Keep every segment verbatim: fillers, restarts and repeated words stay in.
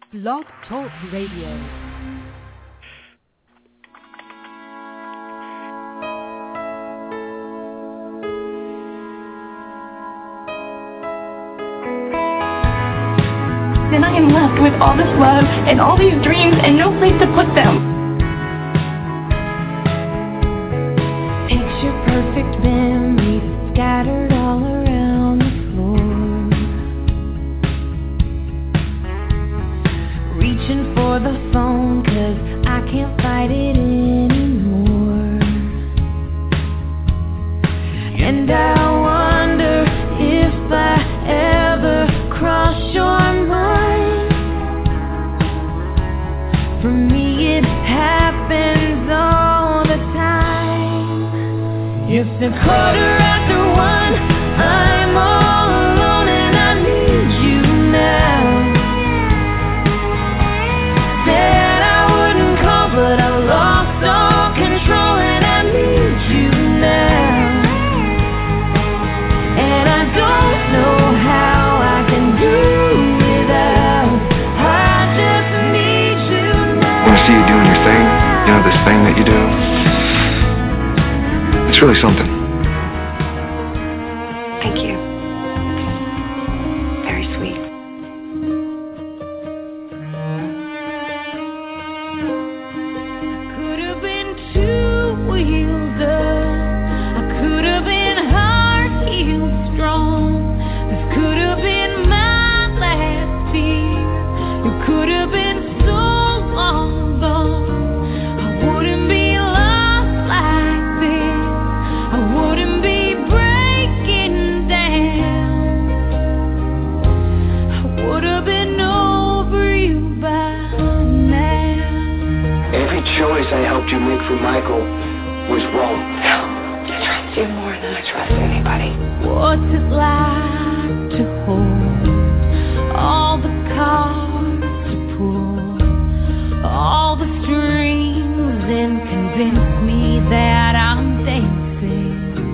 Blog Talk Radio. Then I am left with all this love and all these dreams and no place to put them. Picture perfect memories scattered all around the floor. Reaching for the phone 'cause I can't fight it anymore. And I wonder if I ever cross your mind. For me it happens all the time. It's a quarter after one, I'm all alone and I need you now. Said I wouldn't call but I lost all control and I need you now. And I don't know how I can do without. I just need you now. I want to see you doing your thing, you know, this thing that you do. It's really something. Thank you. Very sweet. Could have been two wheels up. I could have been heart healed strong. This could have been my last tear. You could have been so long gone. I wouldn't be lost like this. I wouldn't be breaking down. I would have been over you by now. Every choice I helped you make for Michael was wrong. I trust you more than I trust anybody. What's it like to hold all the cards to pull, all the strings, and convince me that I'm dancing?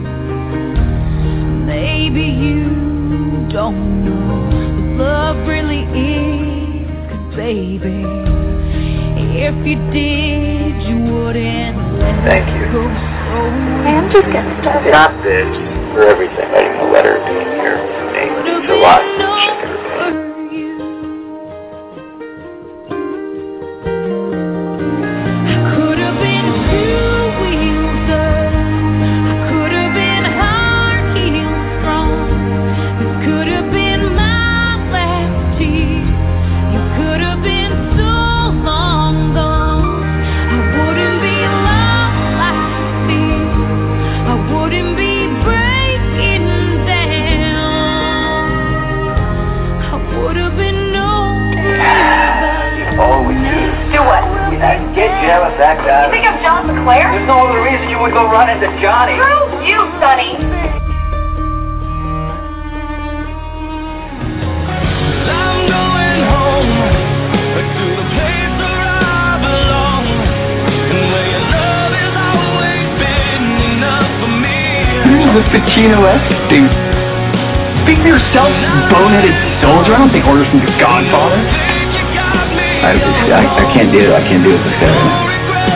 Maybe you don't know what love really is, 'cause baby, if you did, you wouldn't let Thank it you. go so I'm just getting started. Got this for everything. Writing the letter, being here for me. It's a lot. Check everything. Could have been two wheels up. I could have been heart healed strong. This could have been my last tear. You could have been so long gone. I wouldn't be lost like this. I wouldn't be breaking down. I would have been over you by Always do. Do what? I get jealous, that guy. You think I'm John McClare? There's no other reason you would go run into Johnny. Screw you, Sonny. I'm going home to the place where I belong, and where your love has always been enough for me. Who's the Pacino-esque dude? Speak for yourself, boneheaded soldier. I don't take orders from the Godfather. I, I, I can't do it. I can't do it this guy right now.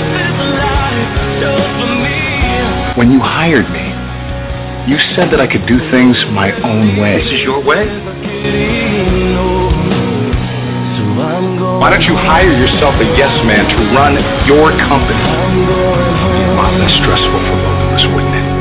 When you hired me, you said that I could do things my own way. This is your way? Why don't you hire yourself a yes man to run your company? It'd be a lot less stressful for both of us, wouldn't it?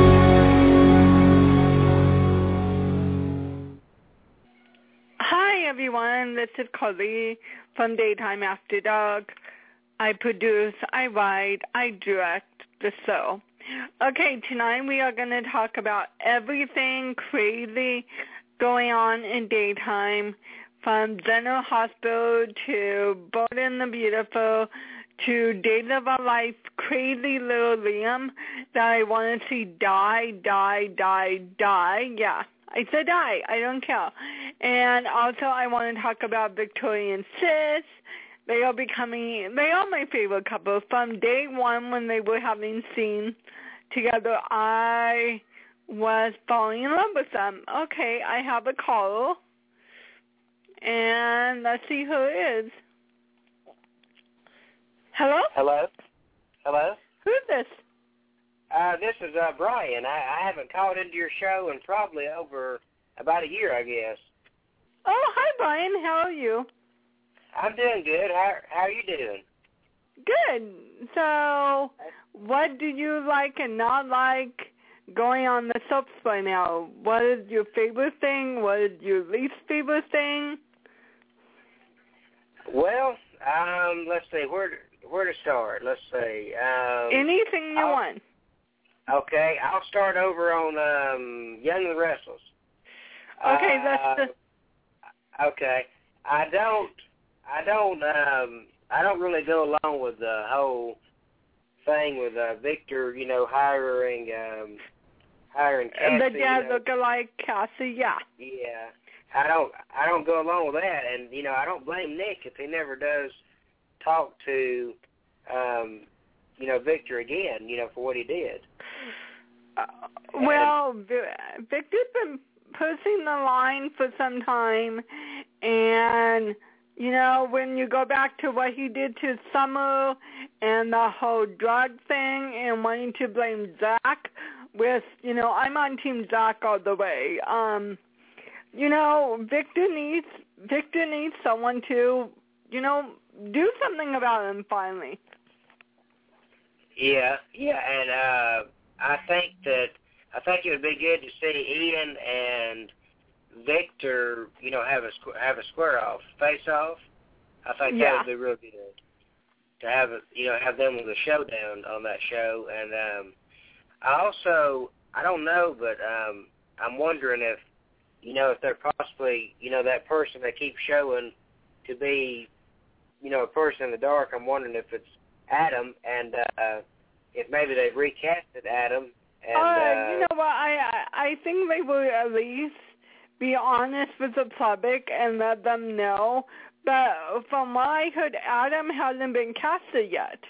Hi everyone, this is Carly from Daytime After Dark. I produce, I write, I direct the show. Okay, tonight we are going to talk about everything crazy going on in daytime, from General Hospital to Bold and the Beautiful to Days of Our Life, crazy little Liam that I want to see die, die, die, die. Yeah, I said die. I don't care. And also I want to talk about Victoria and Sis. They are becoming, they are my favorite couple. From day one when they were having scenes together, I was falling in love with them. Okay, I have a call. And let's see who it is. Hello? Hello? Hello? Who's this? Uh, this is uh, Brian. I, I haven't called into your show in probably over about a year, I guess. Oh, hi, Brian. How are you? I'm doing good. How, how are you doing? Good. So, what do you like and not like going on the soaps right now? What is your favorite thing? What is your least favorite thing? Well, um, let's see, where to, where to start? Let's see. Um, Anything you I'll, want. Okay, I'll start over on um, Young and the Restless. Okay, uh, that's the... Okay, I don't, I don't, um, I don't really go along with the whole thing with uh, Victor, you know, hiring, um, hiring Cassie. The dad you know. looking like Cassie, yeah. Yeah, I don't, I don't go along with that, and you know, I don't blame Nick if he never does talk to, um, you know, Victor again, you know, for what he did. Uh, well, Victor's been pushing the line for some time, and you know, when you go back to what he did to Summer and the whole drug thing and wanting to blame Zach with, you know, I'm on Team Zach all the way. Um, you know, Victor needs Victor needs someone to, you know, do something about him finally. Yeah, yeah, and uh, I think that I think it would be good to see Ian and Victor, you know, have a have a square off, face off. I think yeah. that would be real good to have it, you know, have them with a showdown on that show. And um, I also, I don't know, but um, I'm wondering if, you know, if they're possibly, you know, that person they keep showing to be, you know, a person in the dark. I'm wondering if it's Adam, and uh, if maybe they've recasted Adam. And uh, uh, you know what? I I think they will at least be honest with the public and let them know. But from what I heard, Adam hasn't been casted yet.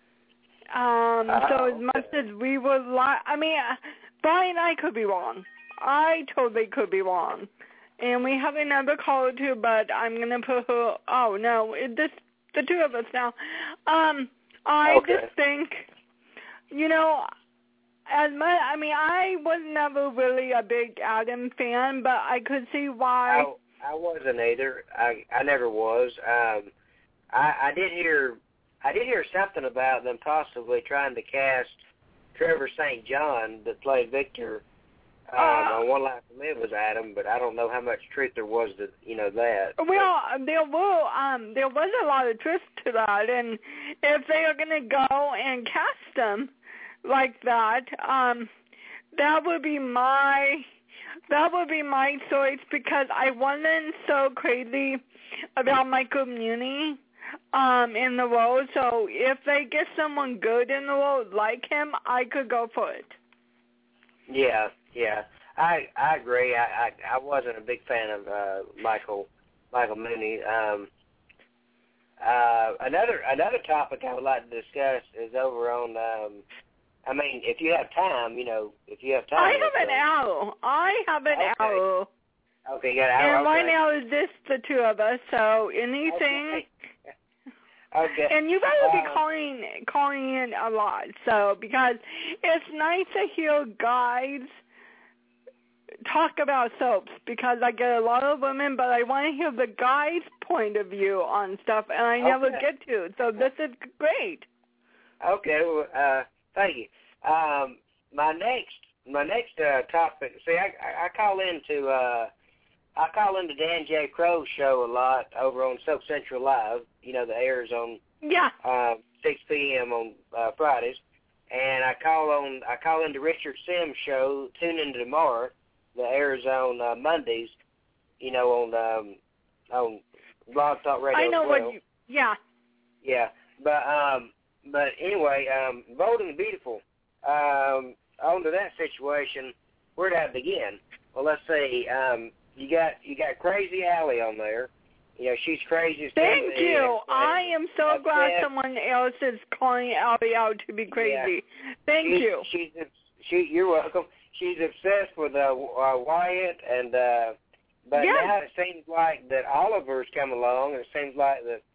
Um, oh, so as okay. much as we would like, I mean, Brian and I could be wrong. I totally could be wrong. And we have another caller too, but I'm going to put her, oh no, it just the two of us now. Um, I okay. just think, you know, as much, I mean, I was never really a big Adam fan, but I could see why. I, I wasn't either. I I never was. Um, I I did hear I did hear something about them possibly trying to cast Trevor Saint John that played Victor um, uh, on One Life to Live as Adam, but I don't know how much truth there was to you know that. Well, there were um there was a lot of truth to that, and if they are going to go and cast them like that, um, that would be my that would be my choice, because I wasn't so crazy about Michael Muhney um in the role. So if they get someone good in the role like him, I could go for it. Yeah, yeah, I I agree. I I, I wasn't a big fan of uh, Michael Michael Muhney. Um, uh, another another topic I would like to discuss is over on. Um, I mean, if you have time, you know, if you have time. I have an hour. I have an okay. hour. Okay, you got an hour. And okay. right now is just the two of us, so anything. Okay. okay. And you better be um, calling calling in a lot, so because it's nice to hear guys talk about soaps, because I get a lot of women, but I want to hear the guys' point of view on stuff, and I never okay. get to. So this is great. Okay. Well, uh, thank you. Um, my next, my next uh, topic. See, I, I, I call into, uh, I call into Dan J. Crow's show a lot over on Soap Central Live. You know, that airs on yeah uh, six p.m. on uh, Fridays, and I call on, I call into Richard Sims' show. Tune in tomorrow. That airs on uh, Mondays. You know, on um, on Blog Talk Radio. I know as well. what you. Yeah. Yeah, but um. But anyway, um, Bold and the Beautiful, um, on to that situation, where did I begin? Well, let's see. Um, you got you got Crazy Allie on there. You know, she's crazy as Thank can be. you. And, I am so upset. glad someone else is calling Allie out to be crazy. Yeah. Thank she's, you. She's she. You're welcome. She's obsessed with uh, uh, Wyatt, and uh, but yes. now it seems like that Oliver's come along, and it seems like that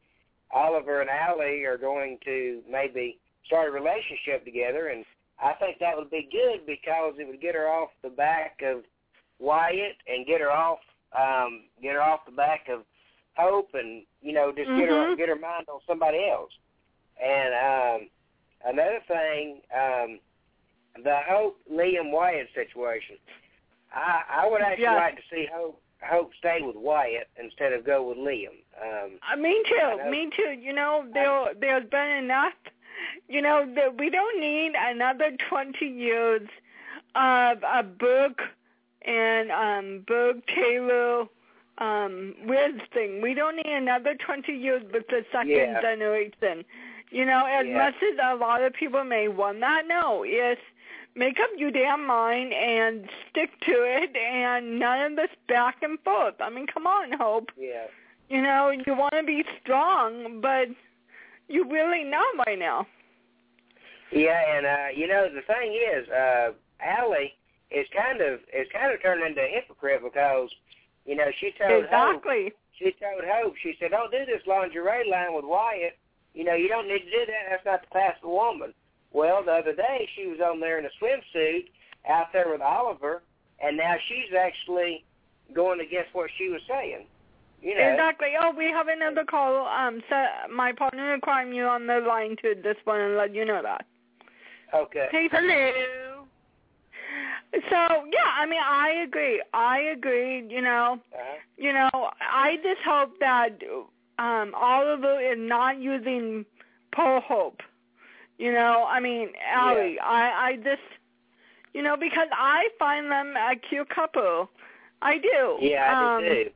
Oliver and Allie are going to maybe start a relationship together, and I think that would be good because it would get her off the back of Wyatt and get her off, um, get her off the back of Hope, and you know, just mm-hmm. get her get her mind on somebody else. And um, another thing, um, the Hope Liam Wyatt situation. I, I would actually yeah. like to see Hope Hope stay with Wyatt instead of go with Liam. Um, uh, me too. Me too. You know, there there's been enough. You know, that we don't need another twenty years of a Brooke and um, Brooke Taylor um, Wiz thing. We don't need another twenty years with the second yeah. generation. You know, as yeah. much as a lot of people may want that, no, it's make up your damn mind and stick to it, and none of this back and forth. I mean, come on, Hope. Yeah. You know, you want to be strong, but you really not right now. Yeah, and uh, you know the thing is, uh, Allie is kind of is kind of turned into a hypocrite because you know she told exactly. Hope, she told Hope she said, "Don't do this lingerie line with Wyatt. You know, you don't need to do that. That's not the passive woman." Well, the other day she was on there in a swimsuit out there with Oliver, and now she's actually going against what she was saying. You know. Exactly. Oh, we have another call. Um, so my partner in crime, you on the line to this one and let you know that. Okay. Hey, hello. So yeah, I mean, I agree. I agree. You know, uh-huh. you know, I just hope that um, Oliver is not using Paul Hope. You know, I mean, Allie, yeah. I, I just, you know, because I find them a cute couple. I do. Yeah, I um, do too.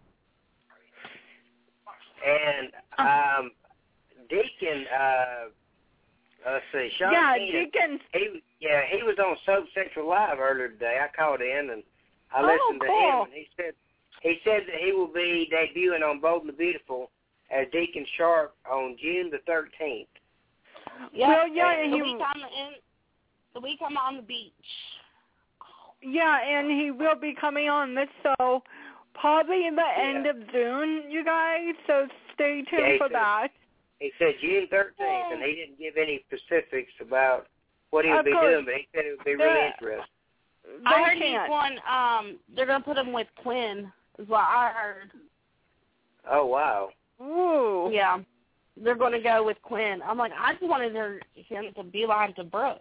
And um, Deacon, uh, let's see, Sean yeah, Keenan, Deacon. He, yeah, he was on Soap Central Live earlier today. I called in and I oh, listened to cool. him, and he said he said that he will be debuting on Bold and the Beautiful as Deacon Sharp on June the thirteenth. Yeah, well, yeah, the he, week on the in, the week I'm on the beach. Yeah, and he will be coming on this, so probably in the yeah. end of June, you guys. So stay tuned yeah, for said, that. He said June thirteenth, and he didn't give any specifics about what he would of be course, doing, but he said it would be the, really interesting. I heard can't. he's one. Um, they're gonna put him with Quinn, is what I heard. Oh wow. Ooh. Yeah. They're going to go with Quinn. I'm like, I just wanted her, him to beeline to Brooke.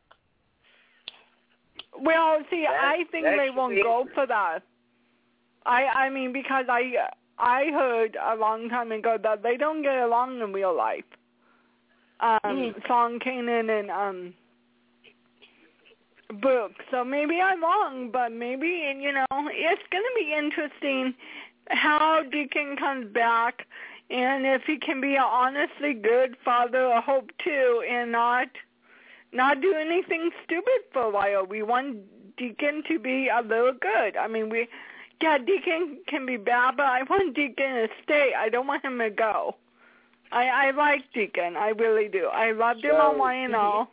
Well, see, that, I think that they won't go for that. I I mean, because I I heard a long time ago that they don't get along in real life. Um, mm. Sean Kanan and um, Brooke. So maybe I'm wrong, but maybe, you know, it's going to be interesting how Deacon comes back. And if he can be an honestly good father, I hope too, and not not do anything stupid for a while. We want Deacon to be a little good. I mean, we, yeah, Deacon can be bad, but I want Deacon to stay. I don't want him to go. I, I like Deacon. I really do. I loved so, him on Y and L.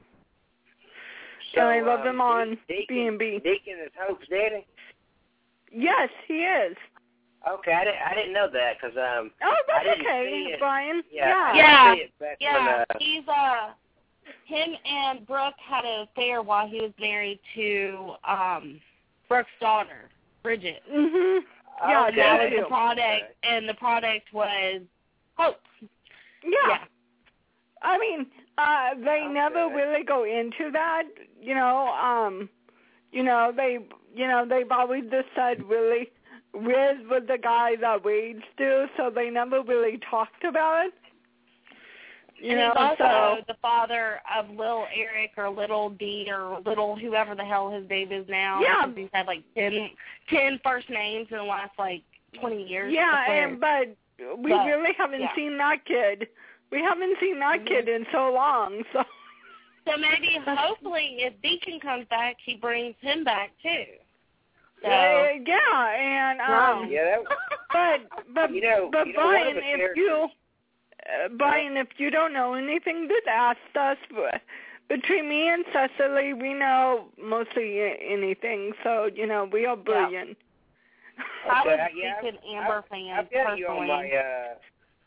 So, and I love um, him on Deacon, B and B. Deacon is Hope's daddy? Yes, he is. Okay, I didn't, I didn't know that because um. Oh, that's I didn't okay, see it. Brian. Yeah, Yeah, I didn't see it back yeah. when, uh, He's uh, him and Brooke had an affair while he was married to um, Brooke's daughter, Bridget. Mhm. Yeah, okay. that was too. the product, and the product was Hope. Yeah. yeah. I mean, uh, they Okay. never really go into that, you know, um, you know, they, you know, they've always just said really, Riz was the guy that Wade still, so they never really talked about it. You and know, he's also so, the father of Lil Eric or Little D or Little whoever the hell his name is now. Yeah. Because he's had like ten, ten first names in the last like twenty years. Yeah, and but we but, really haven't yeah. seen that kid. We haven't seen that mm-hmm. kid in so long, so. So maybe, hopefully, if Deacon comes back, he brings him back too. So, uh, yeah, and um, yeah, that, but but you know, but you know, one Brian, of the if you, uh, Brian, if you don't know anything, just ask us. Between me and Cecily, we know mostly anything, so you know we are brilliant. I was Okay, yeah, Deacon I- Amber I- fan I've got you on personally. my, uh,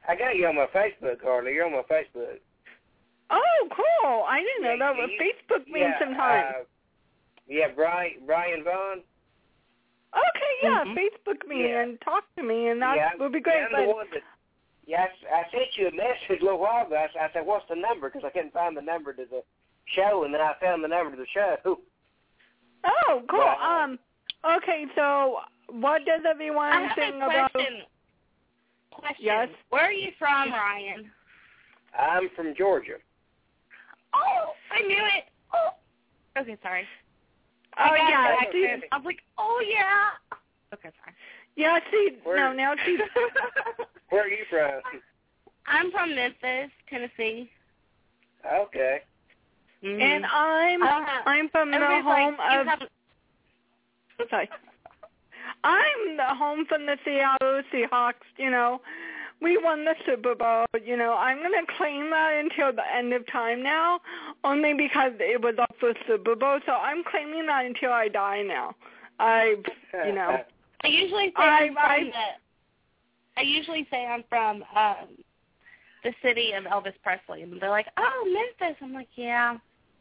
I got you on my Facebook, Carly. You're on my Facebook. Oh, cool. I didn't know Yeah, that. Well, you- Facebook me yeah, sometime. Uh, yeah, Brian, Brian Vaughn. Okay, yeah, Mhm. Facebook me Yeah. and talk to me, and that yeah, would be great. Yeah, I'm but the one that, yeah, I, I sent you a message a little while ago. I, s- I said, what's the number? Because I couldn't find the number to the show, and then I found the number to the show. oh, cool. Wow. Um, okay, so what does everyone I have think a about? question. Question. Yes? Where are you from, Ryan? I'm from Georgia. Oh, I knew it. Oh. Okay, sorry. Oh I got yeah, it. see, I was like, oh yeah. Okay, sorry. yeah, see, Where- no, now see, Where are you from? I'm from Memphis, Tennessee. Okay. Mm-hmm. and I'm I don't have- I'm from the Everybody's home like, you of. have- Sorry. I'm the home from the Seattle Seahawks, you know. We won the Super Bowl, you know. I'm going to claim that until the end of time now, only because it was our first Super Bowl, so I'm claiming that until I die now. I, you know. I usually say I- I'm from I- the. I usually say I'm from um, the city of Elvis Presley, and they're like, "Oh, Memphis." I'm like, "Yeah."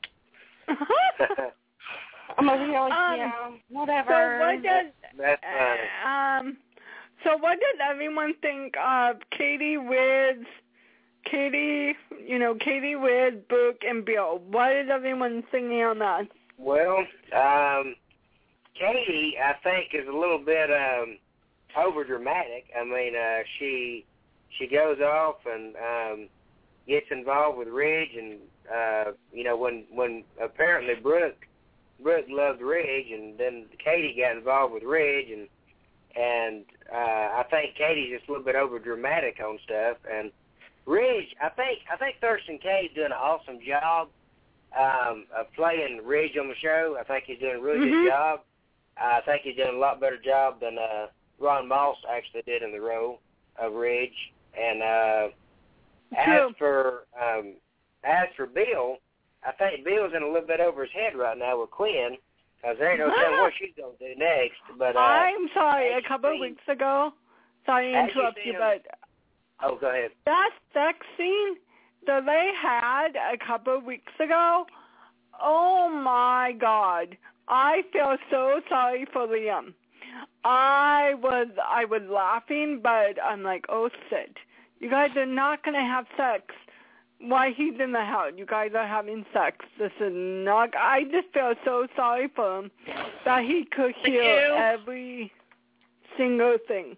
I'm over here like, Um, "Yeah, whatever." So what does That's funny. um so what does everyone think of Katie Wiz, Katie, you know, Katie Wiz, Brooke, and Bill? What is everyone thinking on that? Well, um, Katie, I think, is a little bit um, over dramatic. I mean, uh, she she goes off and um, gets involved with Ridge, and uh, you know, when when apparently Brooke Brooke loved Ridge, and then Katie got involved with Ridge, and and uh, I think Katie's just a little bit over dramatic on stuff, and Ridge, I think I think Thurston K's doing an awesome job um, of playing Ridge on the show. I think he's doing a really Mhm. good job. I think he's doing a lot better job than uh, Ron Moss actually did in the role of Ridge. And uh, as True. for um, as for Bill, I think Bill's in a little bit over his head right now with Quinn, because there ain't no telling what she's gonna do next. But uh, I'm sorry, a as you couple of see- weeks ago, sorry to as you interrupt see you, him- but oh, go ahead. that sex scene that they had a couple of weeks ago, oh my God. I feel so sorry for Liam. I was I was laughing, but I'm like, oh shit. You guys are not going to have sex while he's in the house. You guys are having sex. This is not, I just feel so sorry for him that he could Thank hear you. every single thing.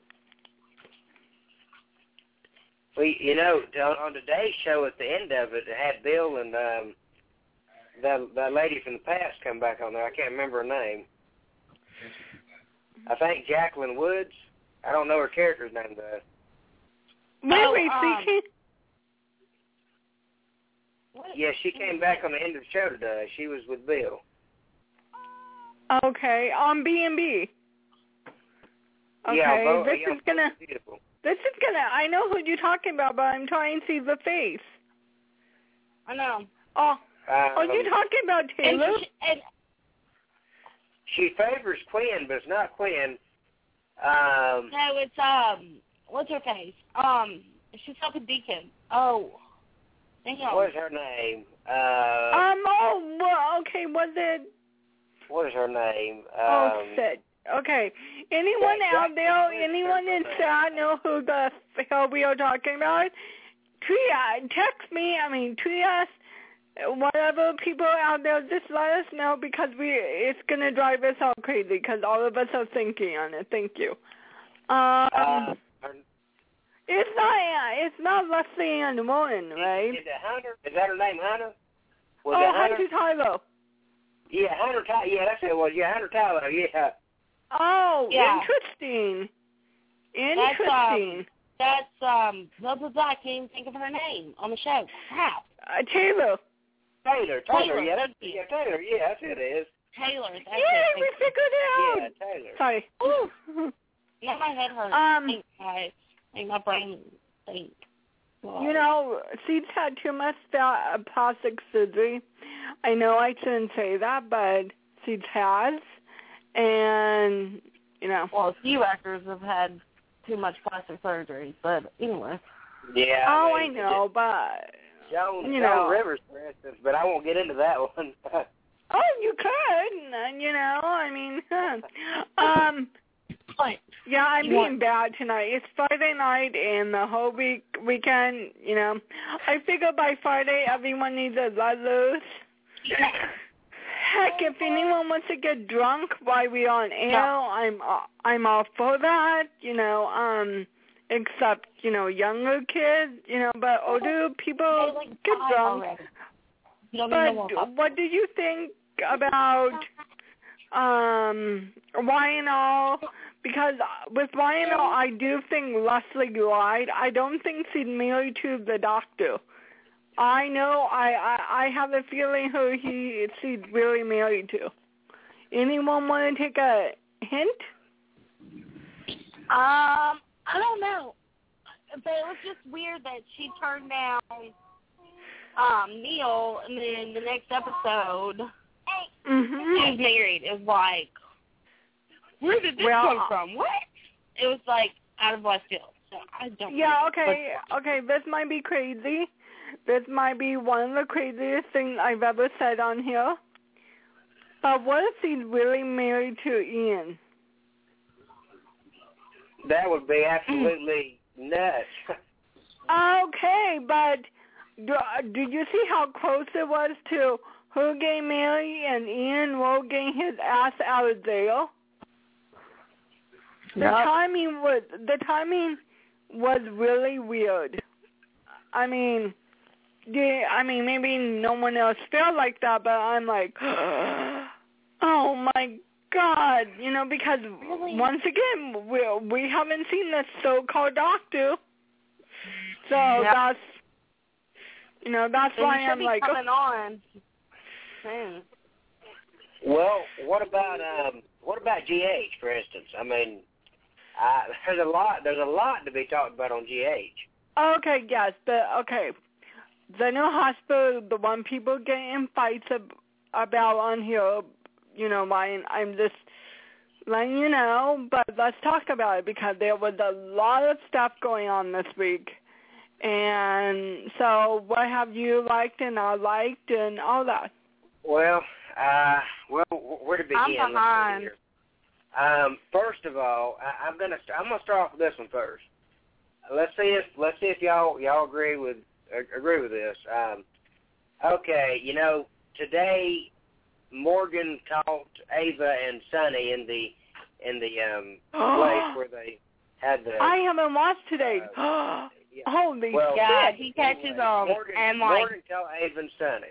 Well, you know, on, on today's show at the end of it, it had Bill and um, that that lady from the past come back on there. I can't remember her name. I think Jacqueline Woods. I don't know her character's name though. Wait, Oh, wait, um, see, What? Yeah, she came back on the end of the show today. She was with Bill. okay, on B and B. Okay, yeah, both, this yeah, is gonna, both beautiful. this is gonna, I know who you're talking about, but I'm trying to see the face. I know. Oh, Um, are you talking about And, Taylor? she, and she favors Quinn, but it's not Quinn. Um, no, it's um, what's her face? Um, she's helping Deacon. Oh, hang on. what is her name? Uh, Um, oh, well, okay, was it, what is her name? oh, Um, shit. Okay, anyone Jack- out there, Jack- anyone in Jack- chat know who the hell we are talking about? Tweet, uh, text me, I mean, tweet us, whatever people out there, just let us know, because we, it's going to drive us all crazy, because all of us are thinking on it. Thank you. Um, uh, her, it's not, it's not Leslie in the morning, right? Is it Hunter? Is that her name, Hunter? Was Oh, it Hunter? Hunter Tyler. Yeah, Hunter Tyler. Yeah, that's who it was. Yeah, Hunter Tyler. Yeah. Oh, Yeah. interesting. That's, Interesting. That's um, blah blah blah. I can't even think of her name on the show. Crap. Uh, Taylor. Taylor. Taylor. Taylor, Yeah, that's, thank you. yeah, Taylor. Yeah, that's who it is. Taylor. That's Yay, it. we Thank figured it out. Yeah, Taylor. Sorry. you. Now my head hurts. Um, Think, I think my brain think. You know, she's had too much uh, plastic surgery. I know I shouldn't say that, but she has. And, you know. Well, a few actors have had too much plastic surgery, but anyway. Yeah. Oh, I, I mean, know, but Joan, you Joan know. Rivers, for instance, but I won't get into that one. Oh, you could, you know, I mean, um, What? yeah, I'm You being want- bad tonight. It's Friday night and the whole week, weekend, you know. I figure by Friday everyone needs to let loose. Heck, if anyone wants to get drunk while we're on air, No. I'm I'm all for that, you know, um, except, you know, younger kids, you know, but older people They, like, get died drunk. already. You don't even know But what what do you think about um, Y N L? Because with Y N L, I do think Leslie lied. I don't think she's married to the doctor. I know. I, I, I have a feeling who he she's really married to. Anyone want to take a hint? Um, I don't know. But it was just weird that she turned down um, Neil, and then the next episode, Mm-hmm. she was married. It was like, where did this Well, come from? What? It was like out of left field. So I don't Yeah, know. okay, okay, this might be crazy. This might be one of the craziest things I've ever said on here. But what if he's really married to Ian? That would be absolutely nuts. Okay, but do, did you see how close it was to her getting married and Ian Rowe getting his ass out of jail? The Yep. timing was the timing was really weird. I mean, yeah, I mean maybe no one else felt like that, but I'm like, oh my God, you know, because Really? once again we we haven't seen this so-called doctor, so Yep. that's you know that's And why he should I'm be like, coming on soon. Well, what about um, what about G H, for instance? I mean, uh, there's a lot. There's a lot to be talked about on G H. okay, yes, but okay, the new hospital, the one people get in fights ab- about on here, you know, mine. I'm just letting you know, but let's talk about it because there was a lot of stuff going on this week. And so what have you liked and not liked and all that? Well, uh, well, where to begin? I'm Let's see behind. here. Um, first of all, I, I'm gonna I'm gonna start off with this one first. Let's see if let's see if y'all y'all agree with agree with this. Um, okay, you know, today Morgan caught Ava and Sonny in the in the um, place where they had the. I haven't watched today. Uh, yeah. Holy Well, Yeah, shit. he catches anyway, them Morgan, and like Morgan caught Ava and Sonny,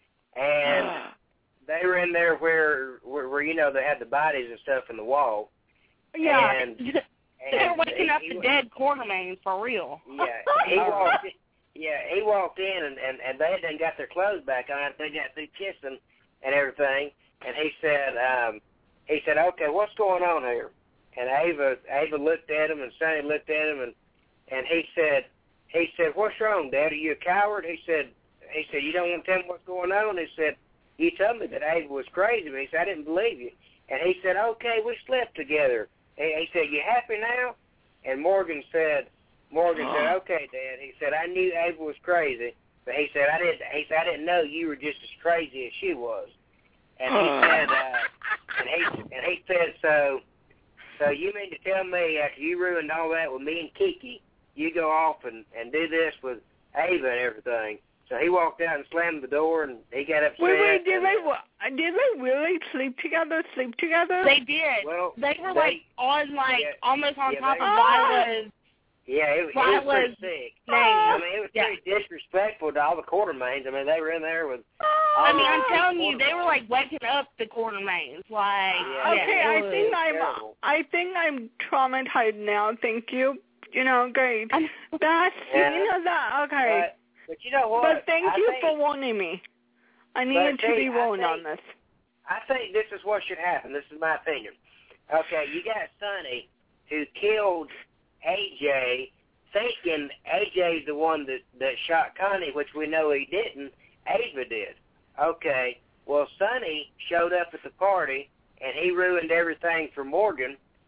and they were in there where, where where you know they had the bodies and stuff in the wall. yeah. And, and they're waking he, up he, the dead Quartermains for real. Yeah, he walked. Yeah, he walked in and and, and they hadn't got their clothes back on. They got through kissing and everything. And he said, um, he said, okay, what's going on here? And Ava Ava looked at him and Sonny looked at him and and he said, he said, what's wrong, Dad? Are you a coward? He said, he said, you don't want to tell me what's going on? He said, you told me that Ava was crazy, but he said, I didn't believe you. And he said, okay, we slept together. He, he said, you happy now? And Morgan said, Morgan said, okay, Dad. He said, I knew Ava was crazy, but he said, I didn't. He said, I didn't know you were just as crazy as she was. And he said, uh, and he and he said, so, so you mean to tell me after you ruined all that with me and Kiki, you go off and and do this with Ava and everything? So he walked out and slammed the door, and he got upset. Wait, wait, did and, they wa- did they really sleep together? Sleep together? They did. Well, they were they- like on like yeah, almost on yeah, top they- of Viola's. Yeah, it, it Violet was pretty sick. name. I mean, it was Yeah. pretty disrespectful to all the Quartermains. I mean, they were in there with. all I mean, I'm the telling you, they Quartermains. were like waking up the Quartermains. Like, Yeah, Okay, yeah, I it was think I'm terrible. I think I'm traumatized now. Thank you. You know, great. I'm- That's Yeah. you know that okay. But, but you know what? But thank I you think, for warning me. I needed to see, be I warned think- on this. I think this is what should happen. This is my opinion. Okay, you got Sonny who killed A J, thinking A J's the one that, that shot Connie, which we know he didn't. Ava did. Okay, well, Sonny showed up at the party, and he ruined everything for Morgan.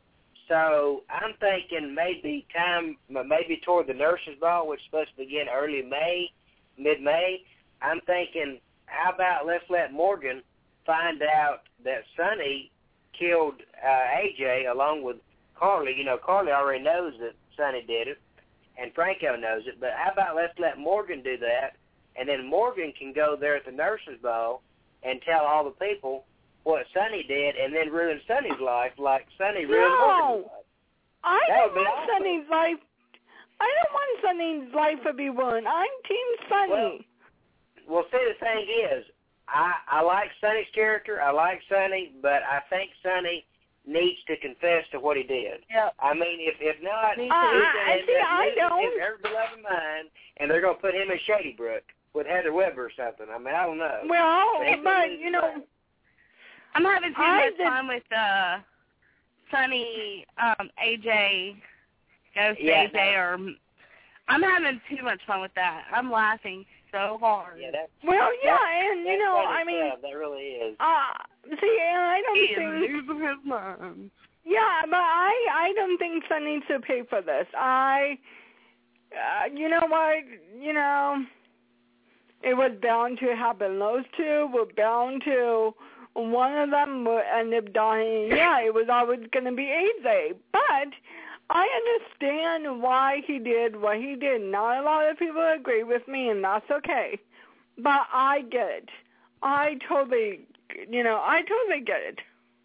So I'm thinking maybe time, maybe toward the Nurses Ball, which is supposed to begin early May, mid-May. I'm thinking, how about let's let Morgan find out that Sonny killed uh, A J along with Carly. You know, Carly already knows that Sonny did it, and Franco knows it. But how about let's let Morgan do that, and then Morgan can go there at the Nurses Ball and tell all the people what Sonny did, and then ruin Sonny's life like Sonny ruined no, Morgan's life. I That don't would be want awesome. Sonny's life. I don't want Sonny's life to be ruined. I'm Team Sonny. Well, well, see, the thing is, I, I like Sonny's character. I like Sonny, but I think Sonny needs to confess to what he did. Yep. I mean, if if not, he's Uh, going to I- end see, up I losing don't- his ever-beloved mind, and they're going to put him in Shady Brook with Heather Webber or something. I mean, I don't know. well, But he's gonna but, lose you his know, mind. I'm having too I much did- fun with uh, Sonny, um, A J, Ghost Yeah, A J, or I'm having too much fun with that. I'm laughing so hard. Yeah, that, well, yeah, that, and, you that's know, funny I mean, stuff. That really is. uh, see, and I He don't is think, losing his mind. yeah, but I, I don't think Son needs to pay for this. I, uh, you know what, you know, it was bound to happen. Those two were bound to, one of them would end up dying. Yeah, it was always going to be A J, but I understand why he did what he did. Not a lot of people agree with me, and that's okay. But I get it. I totally, you know, I totally get it.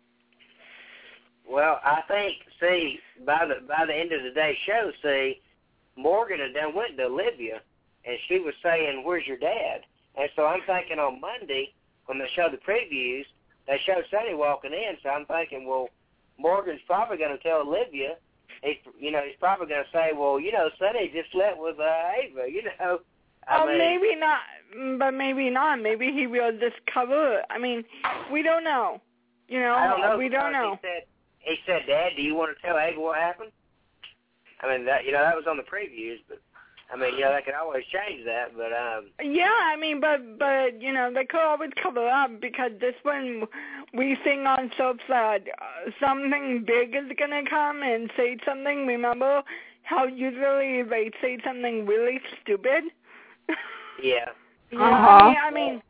Well, I think, see, by the by the end of the day show, see, Morgan had done went to Olivia, and she was saying, "Where's your dad?" And so I'm thinking on Monday when they show the previews, they show Sonny walking in. So I'm thinking, well, Morgan's probably going to tell Olivia. He's, you know, he's probably going to say, well, you know, Sonny just slept with uh, Ava. You know. I Oh, mean, maybe not, but maybe not. Maybe he will just cover it. I mean, we don't know. You know, I don't know. we don't because know. He said, he said, "Dad, do you want to tell Ava what happened?" I mean, that you know, that was on the previews, but I mean, you know, they could always change that. But um, Yeah, I mean, but but you know, they could always cover up because this one we sing on soaps that uh, something big is gonna come and say something. Remember how usually they say something really stupid? yeah. You know, Uh-huh. I mean, I mean,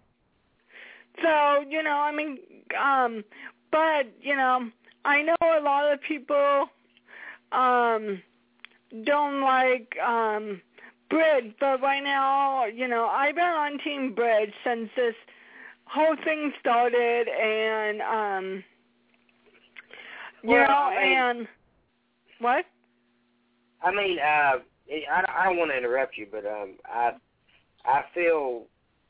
so you know, I mean, um, but you know, I know a lot of people um don't like um. Bridge, but right now, you know, I've been on Team Bridge since this whole thing started, and, um, you Well, know, I mean- and, what? I mean, uh, I, I don't want to interrupt you, but um, I I feel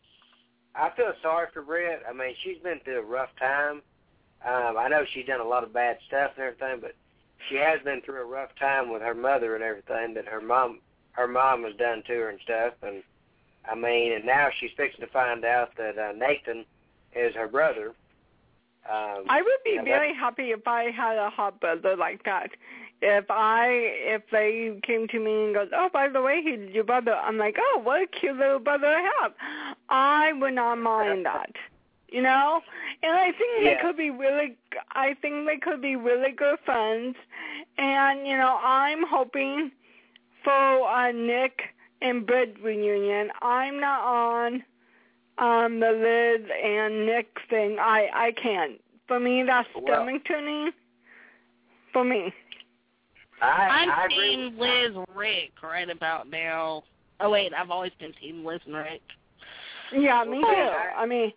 I feel sorry for Britt. I mean, she's been through a rough time. Um, I know she's done a lot of bad stuff and everything, but she has been through a rough time with her mother and everything that her mom her mom has done to her and stuff. And I mean, and now she's fixing to find out that uh, Nathan is her brother. Um, I would be you know, very happy if I had a hot brother like that. If I, if they came to me and goes, oh, by the way, he's your brother, I'm like, oh, what a cute little brother I have. I would not mind that, you know? And I think Yeah. they could be really, I think they could be really good friends. And, you know, I'm hoping for a Nick and Britt reunion. I'm not on um, the Liz and Nick thing. I, I can't. For me, that's Well- stomach turning. For me. I, I'm I agree. Team Liz Rick right about now. Oh, wait, I've always been Team Liz and Rick. Yeah, me Well, too. I- I mean,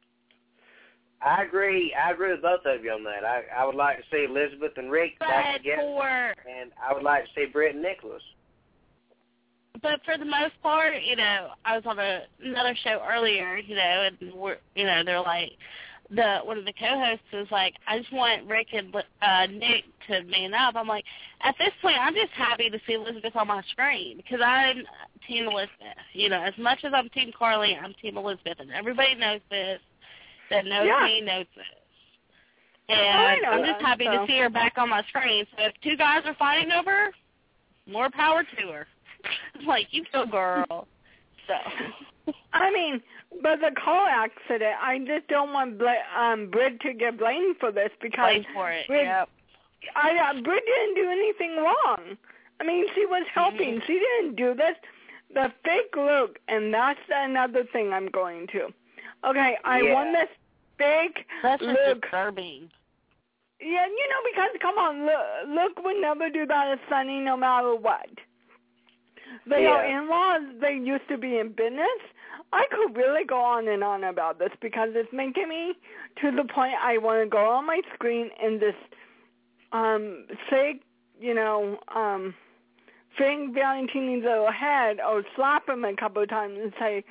I agree. I agree with both of you on that. I, I would like to see Elizabeth and Rick back But together, for and I would like to see Britt and Nicholas. but for the most part, you know, I was on a, another show earlier, you know, and we're, you know, they're like, the one of the co-hosts was like, I just want Rick and uh, Nick to man up. I'm like, at this point, I'm just happy to see Elizabeth on my screen because I'm Team Elizabeth. You know, as much as I'm Team Carly, I'm Team Elizabeth, and everybody knows this. That knows Yeah. me knows this. Oh, I And know I'm just that, happy so. to see her back on my screen. So if two guys are fighting over her, more power to her. It's like, you go, girl. So. I mean, but the car accident, I just don't want Bla- um, Britt to get blamed for this because Wait for it. Britt, Yep. I uh, Britt didn't do anything wrong. I mean, she was helping. Mm-hmm. She didn't do this. The fake Luke, and that's another thing I'm going to. Okay, I Yeah. want this fake That's just Luke. disturbing. Yeah, you know, because, come on, Luke, Luke would never do that to Sonny no matter what. They Yeah. are in-laws. They used to be in business. I could really go on and on about this because it's making me to the point I want to go on my screen and just um, say, you know, um, fing Valentini's little head or slap him a couple of times and say,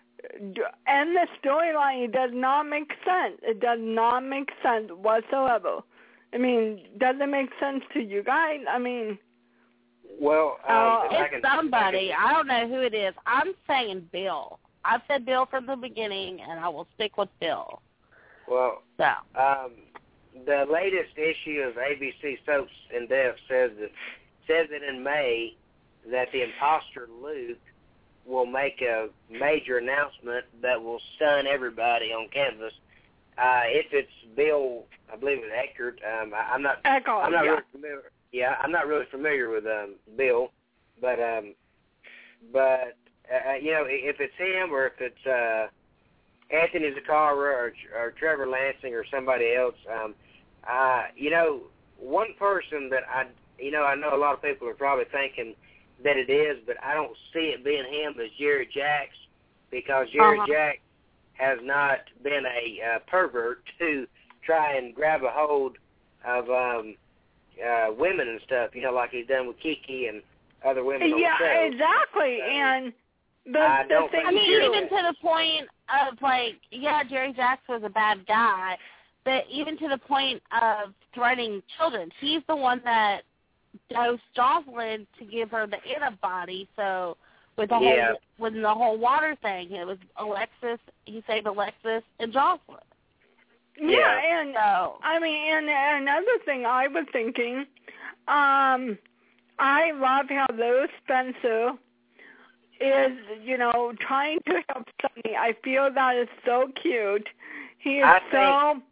end the storyline. It does not make sense. It does not make sense whatsoever. I mean, does it make sense to you guys? I mean... Well, um, Uh, if I It's can, somebody. I don't know who it is. I'm saying Bill. I've said Bill from the beginning, and I will stick with Bill. Well, So, um, the latest issue of A B C Soaps in Depth says that says that in May that the imposter Luke will make a major announcement that will stun everybody on canvas. Uh, if it's Bill, I believe it's Eckert. Um, I, I'm not. Eckhart, I'm not yeah. really familiar. Yeah, I'm not really familiar with um, Bill, but um, but uh, you know, if it's him or if it's uh, Anthony Zacara or, or Trevor Lansing or somebody else, um, uh, you know, one person that I, you know, I know a lot of people are probably thinking that it is, but I don't see it being him as Jerry Jacks, because Jerry Uh-huh. Jacks has not been a uh, pervert to try and grab a hold of um, uh, women and stuff, you know, like he's done with Kiki and other women on Yeah, the show. exactly. So, and the, I the don't thing I mean, too, even to the point of, like, yeah, Jerry Jacks was a bad guy, but even to the point of threatening children. He's the one that dosed Jocelyn to give her the antibody, so with the Yeah. whole with the whole water thing, it was Alexis, he saved Alexis and Jocelyn. yeah, Yeah. and So, I mean, and another thing I was thinking, um, I love how Lou Spencer is, you know, trying to help Sonny. I feel that is so cute. He is I so,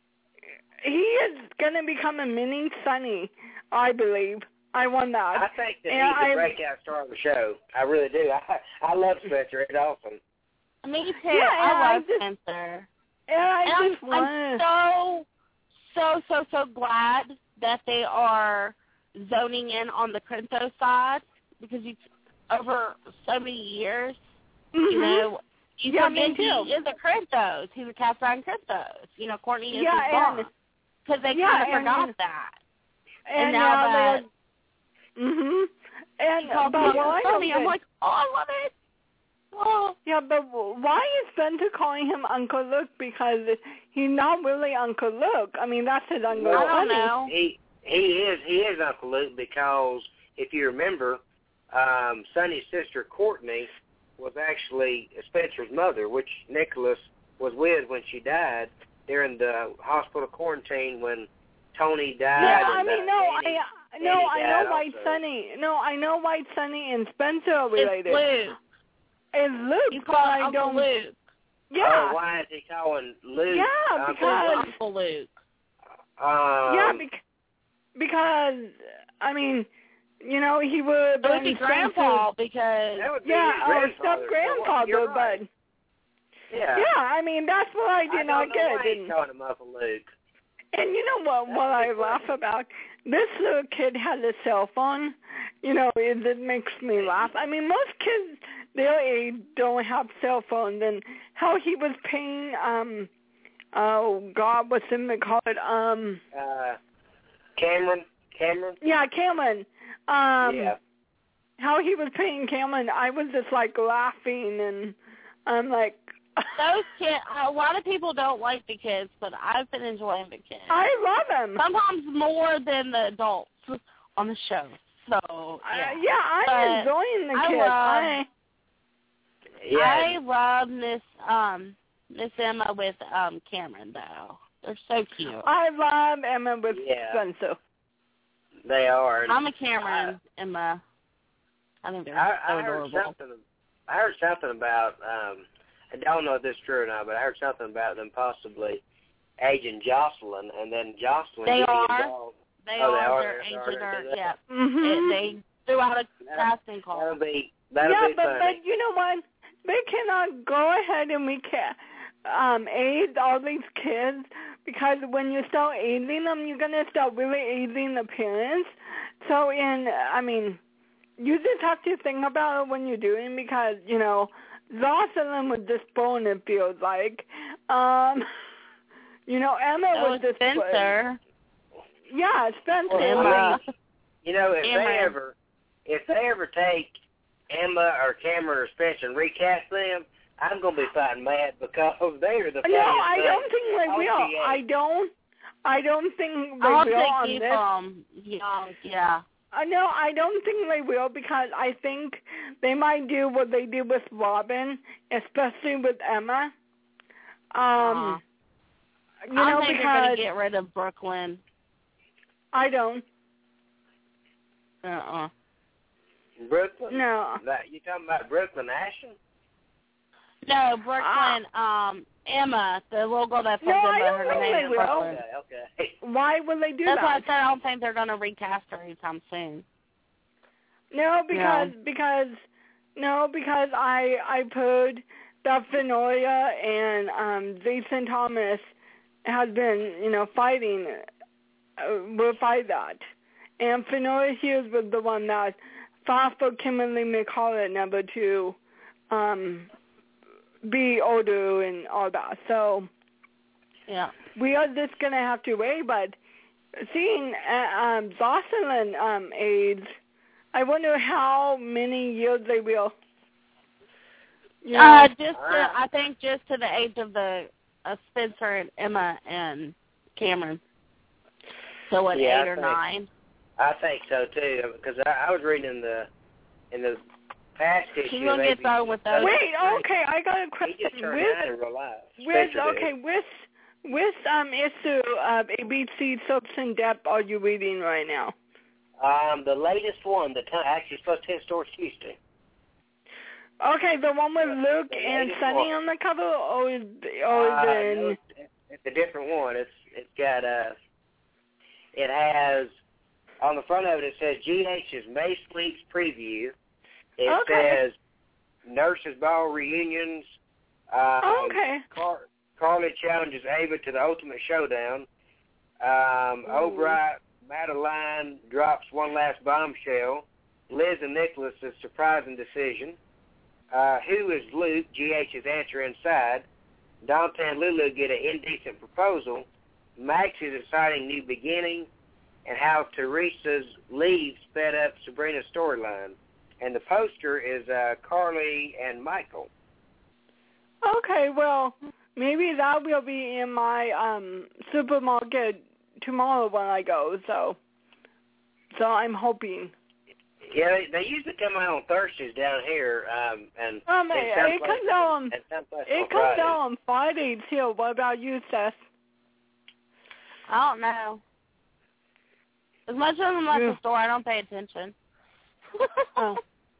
he is going to become a mini Sonny, I believe. I want that. I think that And he's I- the breakout star of the show. I really do. I I love Spencer. It's awesome. me too. Yeah, and I I love just- Spencer. And I And just I'm, want I'm so, so, so, so glad that they are zoning in on the Crinto side, because you, over so many years, you know, you Yeah, forget me too. he is a Crintos. He's a cast iron Crintos. You know, Courtney is Yeah, his and- boss. Because they yeah, kind of and- forgot that. And, And now that mhm. And he called but me why? Sonny, I'm like, oh, I love it. Oh. Yeah, but why is Spencer calling him Uncle Luke? Because he's not really Uncle Luke. I mean, that's his Uncle I don't Sonny. know. He he is he is Uncle Luke, because if you remember, um, Sonny's sister Courtney was actually Spencer's mother, which Nicholas was with when she died during the hospital quarantine when Tony died. Yeah, I and, mean, uh, no, Danny- I no, Danny I died know White also. Sonny. No, I know White Sonny and Spencer are related. It's Luke. It's Luke, He's but called I Uncle don't. Luke. Yeah, Oh, why is he calling Luke? Yeah, Uncle because- Luke? Uncle Luke. Um, yeah, bec- because I mean, you know, he would have It would been be Grandpa, because that would be Yeah, his or grandfather. step So, grandfather, you're right. but Yeah. yeah, I mean, that's what I did I not don't know get. why he's And, calling him Uncle Luke. and you know what? What I laugh about, this little kid has a cell phone. You know, it, it makes me laugh. I mean, most kids their age don't have cell phones, and how he was paying. Um, oh God, what's in the call it? Um, Uh, Cameron. Cameron. yeah, Cameron. Um, yeah. How he was paying Cameron, I was just like laughing, and I'm like, those kids, a lot of people don't like the kids, but I've been enjoying the kids. I love him. Sometimes more than the adults on the show. So, yeah. Uh, yeah, I'm But enjoying the I kids. love- I, Yeah. I love Miss um Miss Emma with um Cameron though. They're so cute. I love Emma with Yeah. Spencer. They are. I'm a Cameron Emma. I think they're I, so I heard adorable. something. I heard something about. Um, I don't know if this is true or not, but I heard something about them possibly aging Jocelyn, and then Jocelyn They getting are. involved. They Oh, they are are? their They're agent starting to or do that? yeah. Mm-hmm. It, they threw out a casting call. That'll be that'll yeah, be but, funny. but you know what? They cannot go ahead and we can um, aid all these kids because when you start aiding them, you're going to start really aiding the parents. So, in, I mean, you just have to think about it when you're doing because, you know, lots of them would just bone, it feels like. Um, you know, Emma Oh, was just... Spencer. Yeah, Spencer. Well, I mean, you know, if Cameron. they ever, if they ever take Emma or Cameron or Spencer and recast them, I'm gonna be fighting mad because they are the funniest No, I thing don't think they on will. T V. I don't. I don't think they I hope will they on keep this. them young. Yeah. Uh, no, I don't think they will because I think they might do what they did with Robin, especially with Emma. Um, Uh-huh. you I know, think because they're gonna get rid of Brooklyn. I don't. Uh-uh. Brooklyn? No. That, you talking about Brooklyn Ashton? No, Brooklyn, um, Emma, the little girl that No, plays I Emma, don't her think name they is will. Brooklyn. Okay, okay. Why will they do That's that? why I said I don't think they're gonna recast her anytime soon. No, because No. because no, because I I put that Fenoria and um Jason Thomas has been, you know, fighting uh, will fight that. And Fenoria Hughes was the one that fought for Kimberly McCullough number two um be older and all that. So Yeah. we are just gonna have to wait, but seeing uh, um Jocelyn um age, I wonder how many years they will. You know, Uh, just to, I think just to the age of the uh, Spencer and Emma and Cameron. So what, Yeah, eight I or think- nine? I think so too, because I, I was reading in the in the past issue. She's gonna they get be- thrown with those. wait, okay, I got a He question. just turned With nine in real life. with Spencer did. okay, with with um issue of A B C Soaps in Depth are you reading right now? Um, the latest one that t- actually supposed to hit stores Tuesday. Okay, the one with Luke the and latest Sunny one. on the cover, or is or is Uh, it no, it's, it's a different one. It's it's got uh, it has on the front of it. It says G H's May Sleeps preview. It Okay. says Nurses Ball reunions. Um, Oh, okay. Car- Carly challenges Ava to the ultimate showdown. Um, O'Bright, Madeline drops one last bombshell. Liz and Nicholas' surprising decision. Uh, who is Luke? G H's answer inside. Dante and Lulu get an indecent proposal. Max's exciting new beginning. And how Teresa's leave sped up Sabrina's storyline. And the poster is uh, Carly and Michael. Okay, well, maybe that will be in my um supermarket tomorrow when I go. So, so I'm hoping. Yeah, they, they usually come out on Thursdays down here, um, and Um, and it, some it comes places- out on and some places it on comes Fridays. out on Fridays here. What about you, Seth? I don't know. As much as I'm at the store, I don't pay attention. Oh.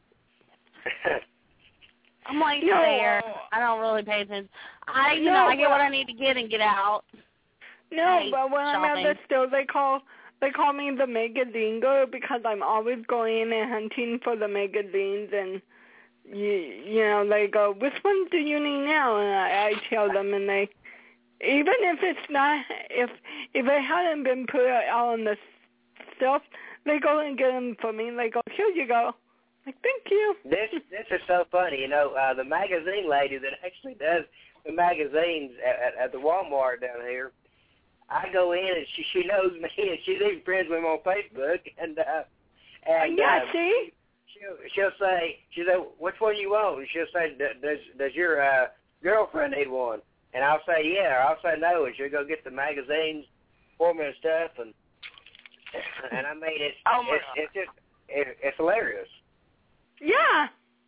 I'm like No, there. uh, I don't really pay attention. I, you No, know, I get well- what I need to get and get out. No, Hey, but when I'm at the shopping. store, they call they call me the magazine girl because I'm always going and hunting for the magazines, and you you know they go, which ones do you need now? And I, I tell them, and they even if it's not if if it hadn't been put out on the stuff, they go and get them for me. They go, here you go. Like, thank you. This this is so funny, you know. Uh, the magazine lady that actually does the magazines at, at, at the Walmart down here. I go in and she she knows me and she's even friends with me on Facebook and uh, and Yeah, uh, see? she'll she'll say she'll say which one you want? And she'll say does does your uh, girlfriend need one? And I'll say yeah, or I'll say no, and she'll go get the magazines for me and stuff, and and I mean it's Oh my it's, it's just it, it's hilarious. Yeah.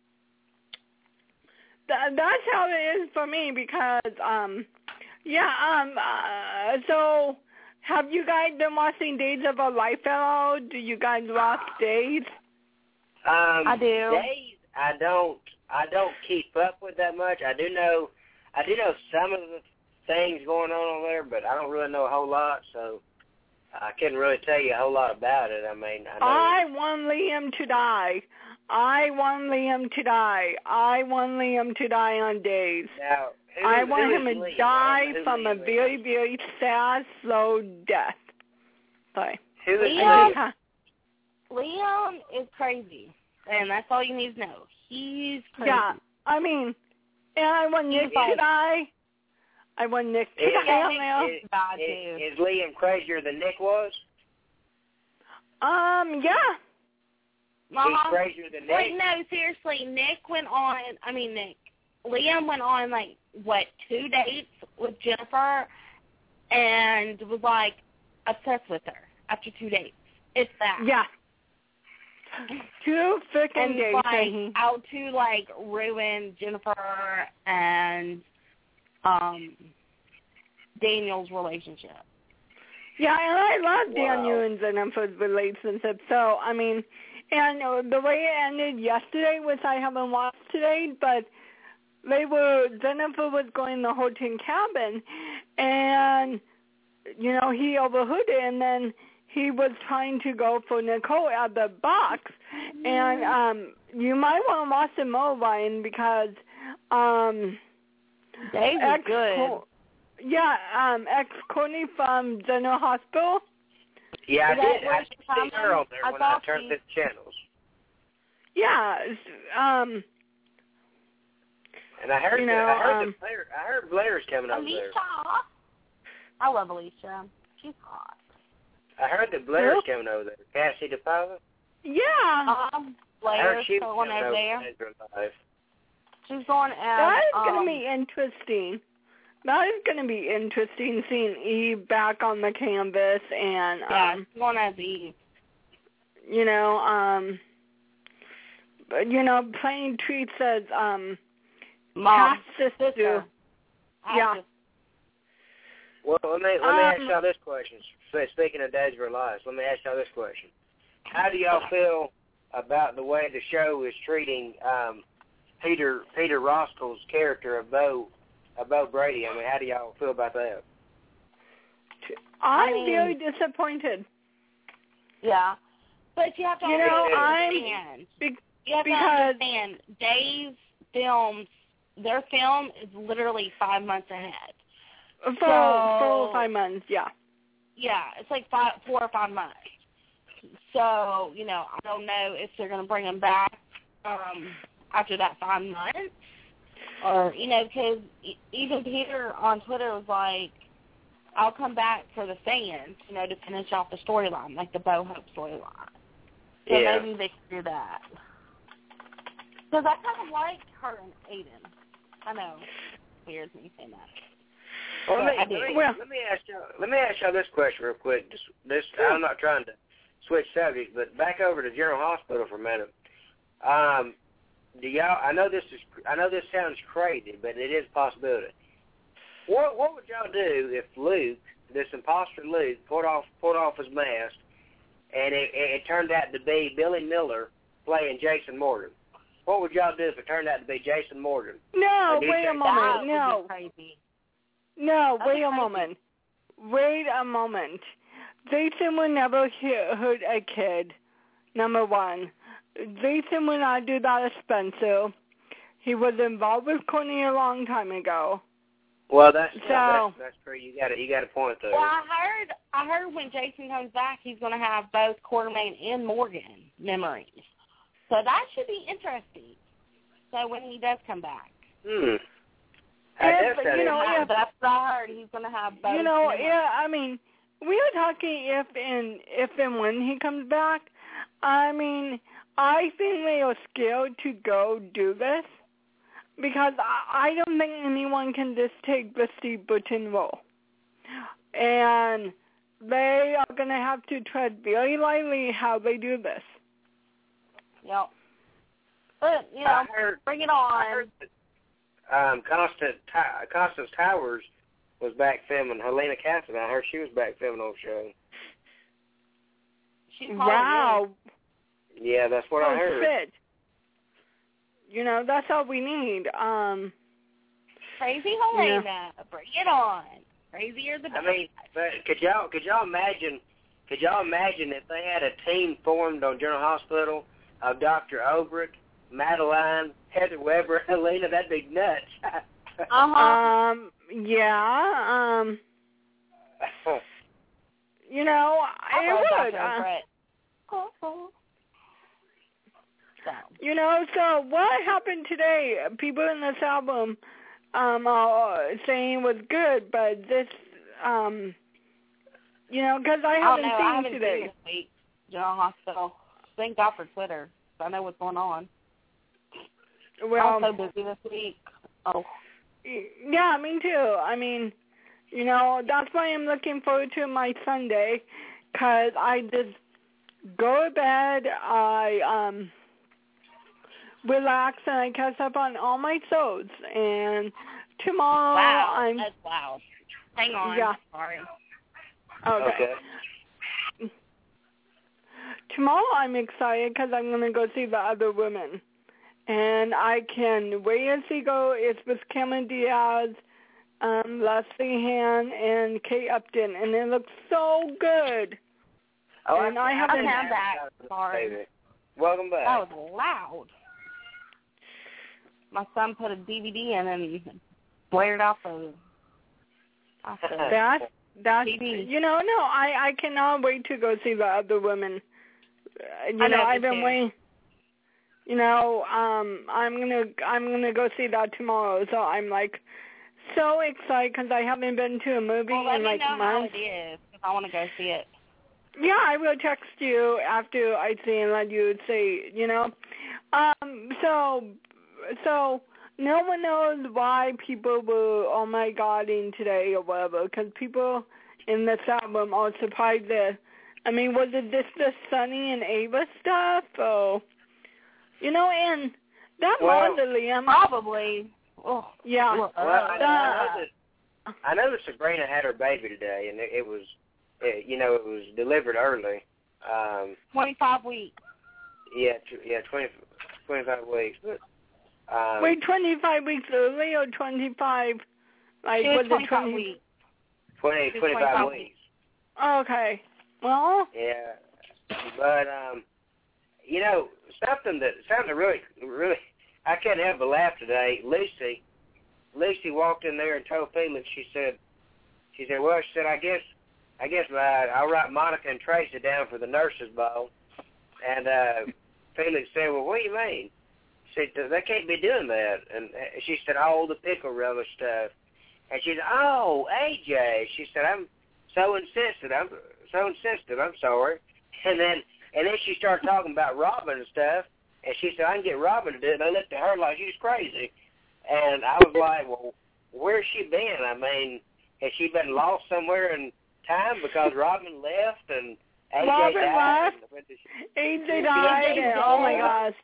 Th- that's how it is for me because, um, yeah, um, uh, so have you guys been watching Days of a Life at all? Do you guys watch Days? Um, I do. Days, I don't, I don't keep up with that much. I do know, I do know some of the things going on over there, but I don't really know a whole lot. So, I couldn't really tell you a whole lot about it. I mean, I know. I want Liam to die. I want Liam to die. I want Liam to die on days. Now, who, I want who him to Liam? die Who from a Liam very, is? very sad, slow death. Sorry. Who is Liam? Liam? Liam is crazy, and that's all you need to know. He's crazy. Yeah, I mean, and I want Nick to like- die. I want Nick to Is, die on there. is, God, is, dude. is Liam crazier than Nick was? Um, yeah. He's Uh-huh. crazier than Wait, Nick? no, seriously, Nick went on, I mean, Nick, Liam went on, like, what, two dates with Jennifer and was, like, obsessed with her after two dates. It's that. Yeah. Two freaking And, days. like, and he- out to, like, ruin Jennifer and um Daniel's relationship. Yeah, and I love Wow. Daniel and Jennifer's relationship. So, I mean, and uh, the way it ended yesterday, which I haven't watched today, but they were, Jennifer was going to the Horton cabin, and, you know, he overheard it, and then he was trying to go for Nicole at the box. And um, you might want to watch the more, Ryan, because um, Dave is good. Yeah, um, ex-Courtney from General Hospital. Yeah, I Is that did. I where did she's see her from? on there I when I thought turned she- the channels. Yeah, um, And I heard You that, know, I heard um, the Blair, I heard Blair's coming over there. Alicia. I love Alicia. She's hot. I heard that Blair's Who? coming over there. Cassie DePava. yeah. Um, I heard Blair's she was going coming over over there. to Ezra Live. She's going as, That is um, going to be interesting. That is going to be interesting seeing Eve back on the canvas and, yeah, um, she's going as Eve. you know, um, but, you know, playing Teresa's, um, Mom, half-sister. sister. Yeah. Well, let me let me ask Um, y'all this question. So, speaking of Desperate Lives, let me ask y'all this question: how do y'all feel about the way the show is treating um, Peter Peter Roscoe's character of Bo of Bo Brady? I mean, how do y'all feel about that? I'm I mean- very disappointed. Yeah. But you have to You know, understand. Be- you have to because- understand. Dave's films, their film is literally five months ahead. For, So- for five months, yeah. Yeah, it's like five, four or five months. So, you know, I don't know if they're going to bring him back um, after that five months. Or, you know, because even Peter on Twitter was like, I'll come back for the fans, you know, to finish off the storyline, like the Bo Hope storyline. So Yeah. maybe they could do that. Because I kind of like her and Aiden. I know. It's weird me saying that. Well, let, I me, do. let, me, Well- let me ask y'all. Let me ask y'all this question real quick. Just this, I'm not trying to switch subjects, but back over to General Hospital for a minute. Um, do y'all? I know this is. I know this sounds crazy, but it is a possibility. What What would y'all do if Luke, this imposter Luke, pulled off pulled off his mask, and it, it, it turned out to be Billy Miller playing Jason Morgan? What would y'all do if it turned out to be Jason Morgan? No, Or do you wait a think- moment. That would No. be crazy. No, That'd wait be a crazy. moment. Wait a moment. Jason would never he- hurt a kid, number one. Jason would not do that to Spencer. He was involved with Courtney a long time ago. Well, that's So- that's, that's true. You got it. You got a point there. Well, I heard, I heard when Jason comes back, he's going to have both Quartermain and Morgan memories. So that should be interesting. So when he does come back, Hmm. Yeah, I guess but, that you is- know, Yeah, if- that's what I heard. He's going to have both. You know, memories. yeah, I mean, we were talking if and if and when he comes back. I mean, I think they are scared to go do this because I, I don't think anyone can just take the Steve Burton role. And they are going to have to tread very lightly how they do this. Yep. But, you know, I heard, bring it I on. heard that um, Constant, Ti- Constance Towers was back filming. Helena Cassidy, I heard she was back filming on the show. She's calling Wow. Yeah, that's what I Oh, heard. shit. You know, that's all we need. Um, Crazy Helena. Bring it on. Crazier the I better. mean, but could y'all could y'all imagine could y'all imagine if they had a team formed on General Hospital of Doctor Obrick, Madeline, Heather Weber, and Helena? That'd be nuts. uh-huh. Um, yeah, um, you know, I would. Uh, you know, so what happened today? People in this album um, are saying was good, but this, um, you know, because I haven't I know, seen I haven't today. Seen this week, General Hospital. Thank God for Twitter. I know what's going on. Well, I'm so busy this week. Oh. Yeah, me too. I mean, you know, that's why I'm looking forward to my Sunday, because I just go to bed, I um relax, and I catch up on all my shows. And tomorrow wow, I'm... that's loud. Hang on. Yeah. Sorry. Okay. okay. Tomorrow I'm excited because I'm going to go see The Other Women. And I can wait and see go. It's with Cameron Diaz, um, Leslie Hand, and Kate Upton. And it looks so good. Oh, and I, I haven't had that. Sorry. Welcome back. That was loud. My son put a D V D in and blared off the... That's, that's, T V. you know, no, I, I cannot wait to go see The Other Women. Uh, you I know, know, I've me been too. waiting. You know, um, I'm gonna, I'm gonna go see that tomorrow. So I'm like so excited because I haven't been to a movie well, let in me like know months. how it is, because I want to go see it. Yeah, I will text you after I see and let you say, you know. Um, so, so no one knows why people were, oh my God, in today or whatever, because people in this album are surprised that, I mean, was it this the Sonny and Ava stuff, or, you know, and that well, mausoleum. Probably. Oh, yeah. Well, I, I, know that, I know that Sabrina had her baby today, and it, it was, it, you know, it was delivered early. Um, twenty-five weeks. Yeah, yeah, twenty, twenty-five weeks. But, um, Wait, twenty-five weeks early or twenty-five? Like, she was was twenty-five it twenty? weeks. twenty, She was twenty-five, twenty-five weeks. weeks. Okay. Well. Yeah, but um, you know, something that sounded really, really, I can't help but laugh today. Lucy, Lucy walked in there and told Felix. She said, she said, well, she said, I guess, I guess uh, I'll write Monica and Tracy down for the nurses' ball. And uh, Felix said, well, what do you mean? She said, they can't be doing that. And she said, oh, the pickle relish stuff. And she said, oh, A J. She said, I'm so insistent. I'm so insistent. I'm sorry. And then and then she started talking about Robin and stuff. And she said, I can get Robin to do it. And I looked at her like she was crazy. And I was like, well, where's she been? I mean, has she been lost somewhere in time because Robin left and A J Robin died? left. A J died. And, oh, my gosh.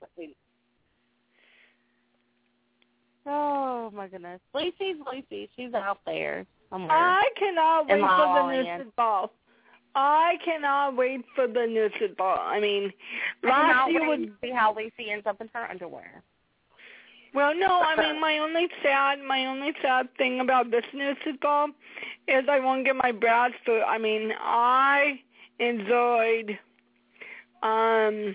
Oh, my goodness. Lucy's Lucy. She's out there somewhere. I cannot wait In for La the La Land. Nurses Ball. I cannot wait for the Nurses Ball. I mean, I last cannot year wait was... to see how Lucy ends up in her underwear. Well, no, I mean, my only sad, my only sad thing about this Nurses Ball is I won't get my Bradford. I mean, I enjoyed um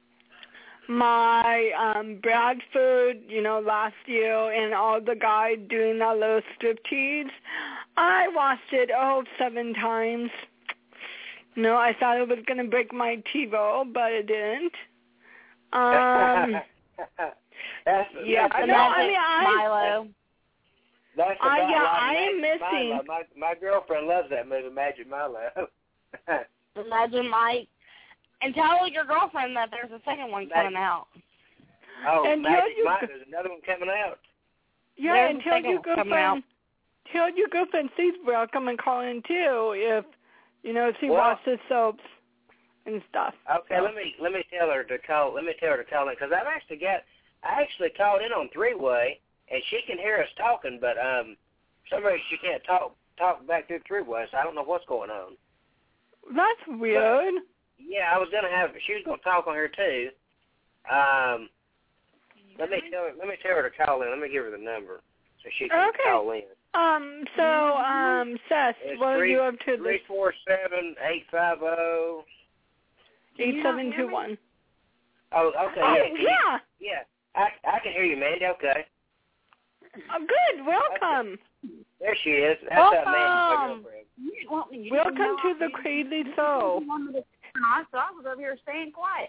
my um Bradford, you know, last year, and all the guys doing that little striptease. I watched it oh seven times. No, I thought it was gonna break my TiVo, but it didn't. Um. That's, yeah, that's no, I mean, I, Milo. That's I, about yeah, like I am Magic missing. Milo. My my girlfriend loves that movie, Magic Milo. Imagine Mike. And tell your girlfriend that there's a second one coming out. Oh, And Magic you- Milo. There's another one coming out. Yeah, There's and a tell second your one coming out. girlfriend, tell your girlfriend she's welcome and call in too if, you know, she Well- watches soaps and stuff. Okay, so. let me let me tell her to call. Let me tell her to call in because I've actually got. I actually called in on three way and she can hear us talking, but um, for some reason she can't talk talk back through three way, so I don't know what's going on. That's weird. But, yeah, I was gonna have. She was gonna talk on here too. Um, let me tell her. Let me tell her to call in. Let me give her the number. so she can Okay. call in. Um. So, um, Seth, It's what are three, you up to? Three four seven eight five zero. Eight seven two one. Oh, okay. Oh, yeah. Can you- yeah. yeah. I I can hear you, Mandy. Okay. Oh, good. Welcome. There she is. That's that Mandy, my Welcome. girlfriend. You didn't want me. You Welcome didn't know to I- the you- Crazy you Soul. didn't want me to turn on, so I was over here staying quiet.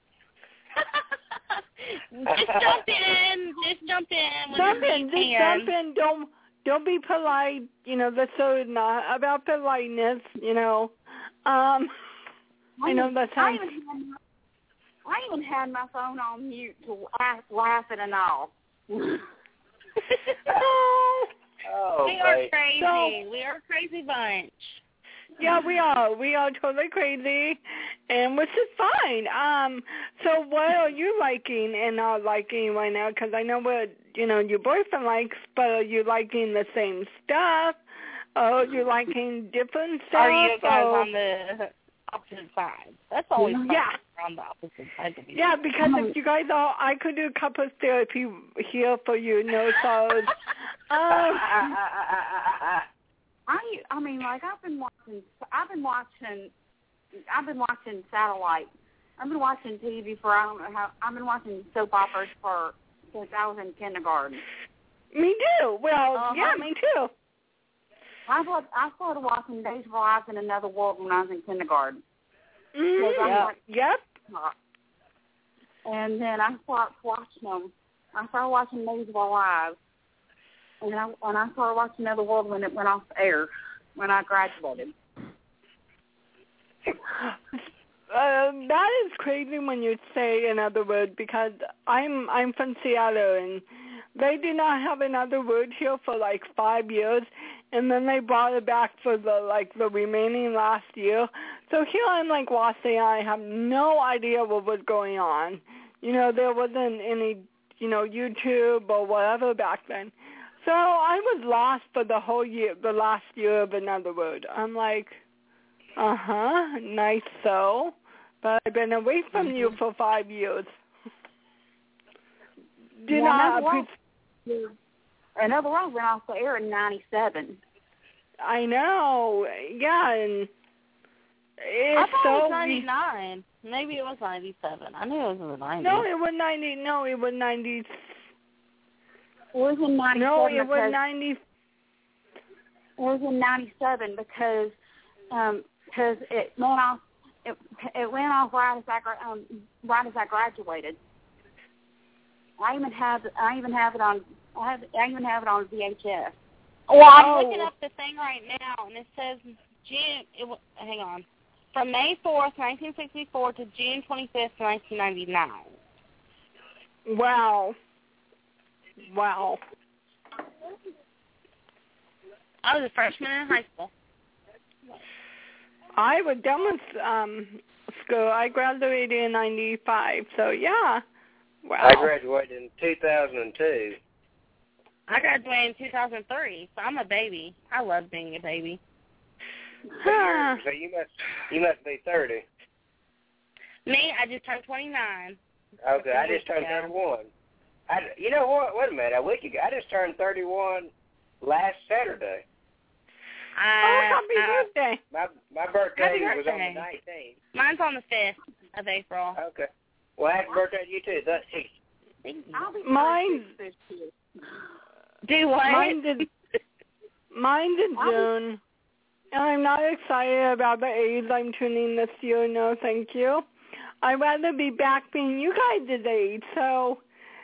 Just jump in. Just jump in. Jump whenever in. you Just can. jump in. Don't don't be polite. You know that's so not about politeness. You know. Um. I know that I sounds. even had my, I even had my phone on mute to laugh, laughing and all. Oh. Oh, We are babe. crazy. So- we are a crazy bunch. Yeah, we are. We are totally crazy, and which is fine. Um, so what are you liking and not liking right now? Because I know what you know your boyfriend likes, but are you liking the same stuff? Or are you liking different stuff? Are you guys or- on the opposite side? That's always fun. Yeah. We're on the opposite side of each Yeah, other. because if you guys are, I could do couples therapy here for you. No sorrows. Um, I I mean, like I've been watching, I've been watching, I've been watching satellite. I've been watching T V for I don't know how. I've been watching soap operas for since I was in kindergarten. me too. Well, Uh-huh. yeah, me too. I wa- I started watching Days of Our Lives in Another World when I was in kindergarten. Mm, I'm yeah. like- Yep. And then I started watching them. I started watching Days of Our Lives. And I, and I started watching Another World when it went off the air, when I graduated. Uh, that is crazy when you say another word because I'm I'm from Seattle and they did not have another word here for like five years and then they brought it back for the like the remaining last year. So here I'm like watching, I have no idea what was going on. You know, there wasn't any, you know, YouTube or whatever back then. So I was lost for the whole year, the last year of Another Word. I'm like, uh-huh, nice so, but I've been away from Mm-hmm. you for five years. Did Yeah, not Another World- appreciate. Another World went off the air in ninety-seven. I know, yeah, and I it's thought so. it was ninety-nine. Maybe it was ninety-seven. I knew it was in the nineties. No, it was ninety. No, it was ninety. It was in ninety-seven. No, it was because- ninety. It was in ninety-seven because um, cause it went off. It, it went off right as I gra- um, right as I graduated. I even have I even have it on I have I even have it on V H S. Well, I'm Oh. looking up the thing right now, and it says June. It, wa- hang on, from May fourth, nineteen sixty-four, to June twenty-fifth, nineteen ninety-nine. Wow. Wow. I was a freshman in high school. I was done with um, school. I graduated in ninety-five, so yeah. Wow. I graduated in two thousand two. I graduated in two thousand three, so I'm a baby. I love being a baby. So, Huh. you're, so you must you must be thirty. Me, I just turned twenty-nine. Okay, I just turned Yeah. thirty-one. I, you know what? Wait a minute. A week ago, I just turned thirty-one last Saturday. I, Oh, happy I- birthday. My my birthday Happy was on birthday. the nineteenth. Mine's on the fifth of April. Okay. Well, happy birthday to you too. That, Thank you. I'll be Mine- thirty-six this year. Do what? Mine's in, mine's in June. And I'm not excited about the age I'm turning this year. No, thank you. I'd rather be back being you guys' age. So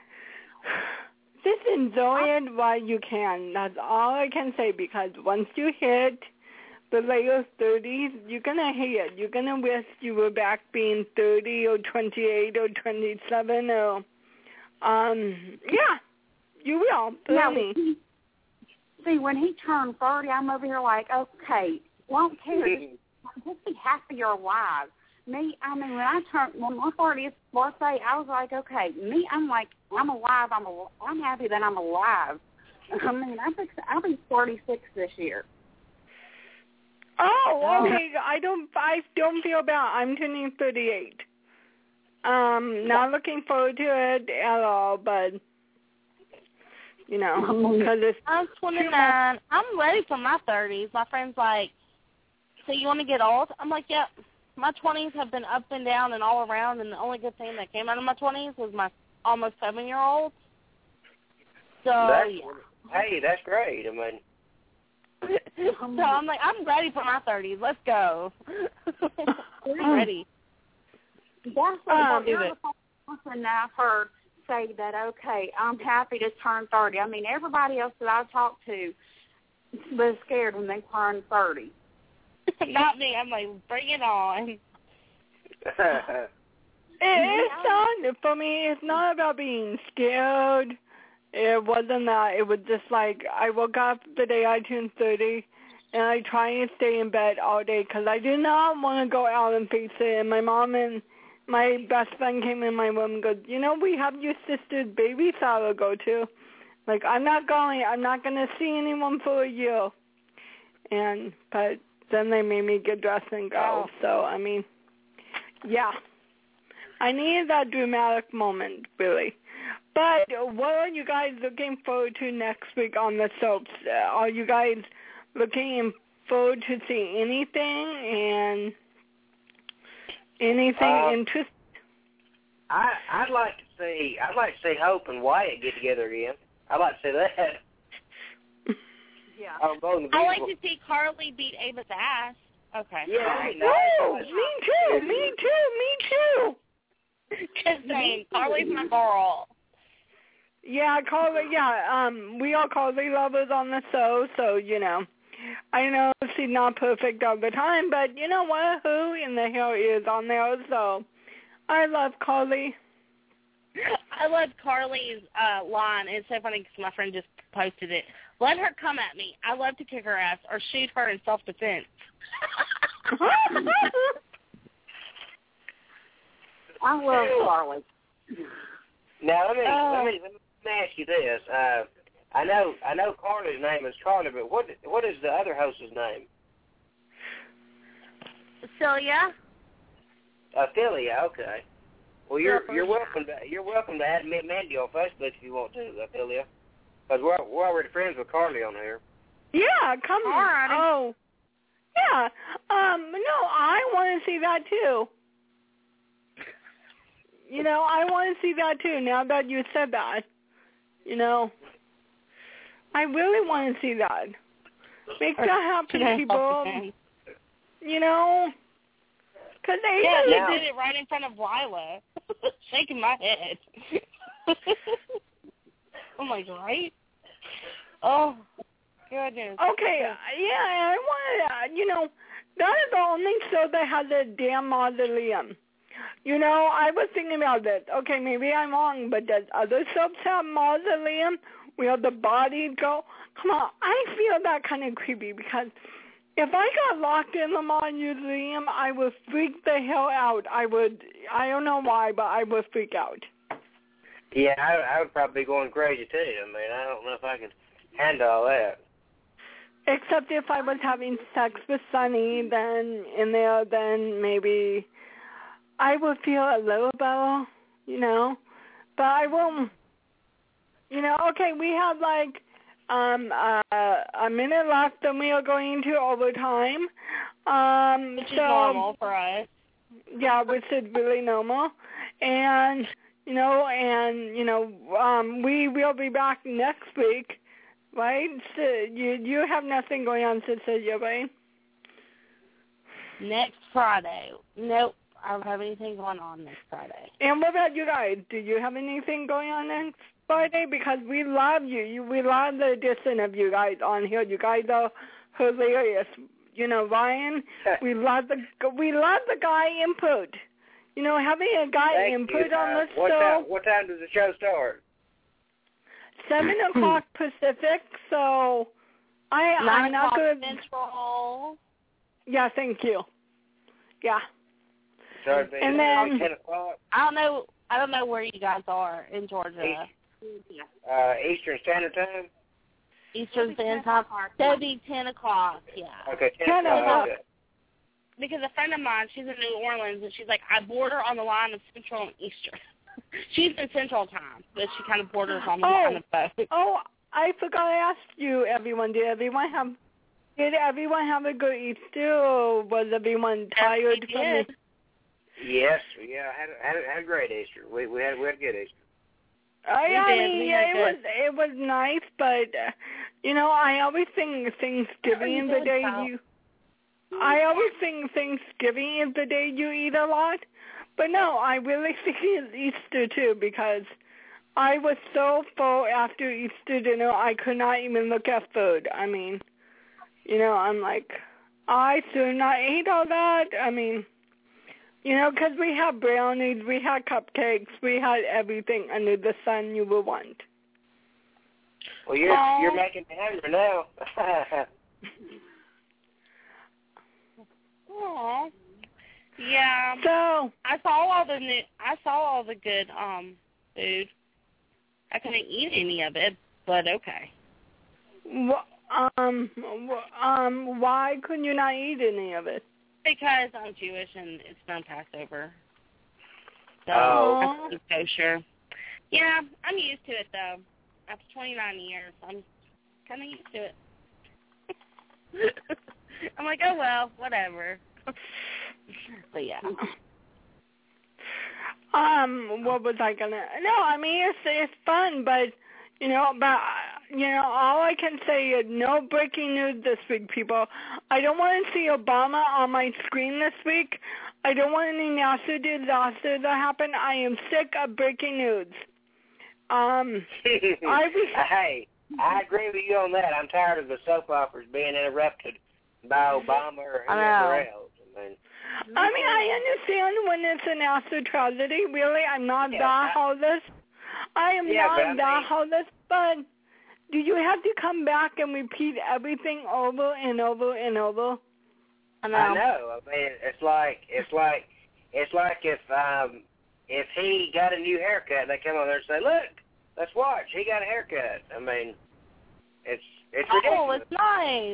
just enjoy it while you can. That's all I can say because once you hit the later thirties, you're going to hate it. You're going to wish you were back being thirty or twenty-eight or twenty-seven or, um, yeah, you will. Now, Believe me. see, when he turned thirty, I'm over here like, okay, won't care. Just, just be happy you're alive. Me, I mean, when I turned, when my thirtieth birthday, I was like, okay, me, I'm like, I'm alive. I'm al- I'm happy that I'm alive. I mean, I think I'll be thirty-six this year. Oh, okay. I don't. I don't feel bad. I'm turning thirty-eight. Um, not looking forward to it at all. But You know, because it's I'm twenty-nine. I'm ready for my thirties. My friend's like, so you want to get old? I'm like, yep. My twenties have been up and down and all around, and the only good thing that came out of my twenties was my almost seven-year-old. So, that's, yeah. Hey, that's great. I mean, so I'm like, I'm ready for my thirties. Let's go. We're ready. That's what I'll do you're it. the first person that I've heard say that, okay, I'm happy to turn thirty. I mean, everybody else that I talked to was scared when they turned thirty. Not me. I'm like, bring it on. It, it's not, for me, it's not about being scared. It wasn't that. It was just like I woke up the day I turned thirty, and I try and stay in bed all day because I do not want to go out and face it. And my mom and my best friend came in my room and goes, you know, we have your sister's baby shower to go to. Like, I'm not going. I'm not going to see anyone for a year. And, but then they made me get dressed and go. So, I mean, yeah. I needed that dramatic moment, really. But what are you guys looking forward to next week on the soaps? Uh, are you guys looking forward to see anything and anything uh, interesting? I I'd like to see I'd like to see Hope and Wyatt get together again. I'd like to see that. Yeah. Um, both I like to see Carly beat Ava's ass. Okay. Yeah. Woo! Me too. Me too. Me too. Just saying, Carly's my girl. Yeah, Carly. Yeah. Um, we are Carly lovers on the show, so you know. I know she's not perfect all the time, but you know what? Who in the hell is on there? So I love Carly. I love Carly's uh, line. It's so funny because my friend just posted it. Let her come at me. I love to kick her ass or shoot her in self-defense. I love Carly. Now let me, Oh. let me let me ask you this. Uh, I know I know Carly's name is Carly, but what what is the other host's name? Celia? Ophelia. Okay. Well, you're Yeah, you're welcome to you're welcome to add Mandy on Facebook if you want to, Ophelia, because we're we're already friends with Carly on here. Yeah, come on. Alrighty. Oh, yeah. Um, no, I want to see that too. You know, I want to see that too. Now that you said that, you know, I really want to see that. Make that happen, people. You know, because they Yeah, really they did it right in front of Lila. Shaking my head. I'm like, right? Oh, goodness. Okay, yeah, I want to, you know, that is the only show that has a damn mausoleum. You know, I was thinking about this. Okay, maybe I'm wrong, but does other soaps have mausoleum where the bodies go? Come on, I feel that kind of creepy because if I got locked in the mausoleum, I would freak the hell out. I would, I don't know why, but I would freak out. Yeah, I, I would probably be going crazy too. I mean, I don't know if I could handle all that. Except if I was having sex with Sonny, then in there, then maybe I would feel a little better, you know. But I won't, you know. Okay, we have like um uh, a minute left, and we are going into overtime. Um, Which so, is normal for us. Yeah, which is really normal, and you know, and you know, um, we will be back next week. Right? So you you have nothing going on, Cecilia, right? Next Friday. Nope. I don't have anything going on next Friday. And what about you guys? Do you have anything going on next Friday? Because we love you. you we love the addition of you guys on here. You guys are hilarious. You know, Ryan, we love the we love the guy input. You know, having a guy Thank input you. on Uh, the what show. time, what time does the show start? Seven o'clock Pacific, so I, Nine I'm not o'clock good. Central. Yeah, thank you. Yeah. So it'd be And then- ten o'clock I don't know. I don't know where you guys are in Georgia. uh, Eastern Standard Time. Eastern Standard Time. That'd be ten o'clock. Yeah. Okay, ten, ten o'clock. o'clock. Okay. Because a friend of mine, she's in New Orleans, and she's like, I border on the line of Central and Eastern. She's in Central Time, but she kind of borders on the Oh. line of both. Oh, I forgot to ask you, everyone. Did everyone have Did everyone have a good Easter, or was everyone tired yes, from it? Yes, yeah, I had a, had a, had a great Easter. We we had we had a good Easter. Oh yeah, We I did. mean, We yeah, had it was it was nice, but uh, you know, I always think Thanksgiving is the day you. I always think Thanksgiving is the day you eat a lot, but no, I really think it's Easter too, because I was so full after Easter dinner I could not even look at food. I mean, you know, I'm like, I should not eat all that. I mean, you know, because we had brownies, we had cupcakes, we had everything under the sun you would want. Well, you're Oh. you're making me hungry now. Aw. Yeah. So I saw all the new, I saw all the good um food. I couldn't eat any of it, but okay. wh- um, wh- um, why couldn't you not eat any of it? Because I'm Jewish and it's not Passover. So Oh. I'm kosher. Yeah, I'm used to it though. After twenty-nine years, I'm kind of used to it. I'm like, oh well, whatever. But yeah. Um, what was I gonna? No, I mean it's it's fun, but you know, but you know, all I can say is no breaking news this week, people. I don't want to see Obama on my screen this week. I don't want any natural disaster to happen. I am sick of breaking news. Um, I was, Hey, I agree with you on that. I'm tired of the soap operas being interrupted by Obama or I whoever know. else. I mean, I mean, I understand when it's a natural tragedy. Really, I'm not Yeah, that I- hopeless. I am Yeah, not but I that mean- hopeless, but do you have to come back and repeat everything over and over and over? I know. I know. I mean, it's like it's like it's like if um if he got a new haircut, they come over there and say, "Look, let's watch. He got a haircut." I mean, it's it's ridiculous. Oh, it's nice.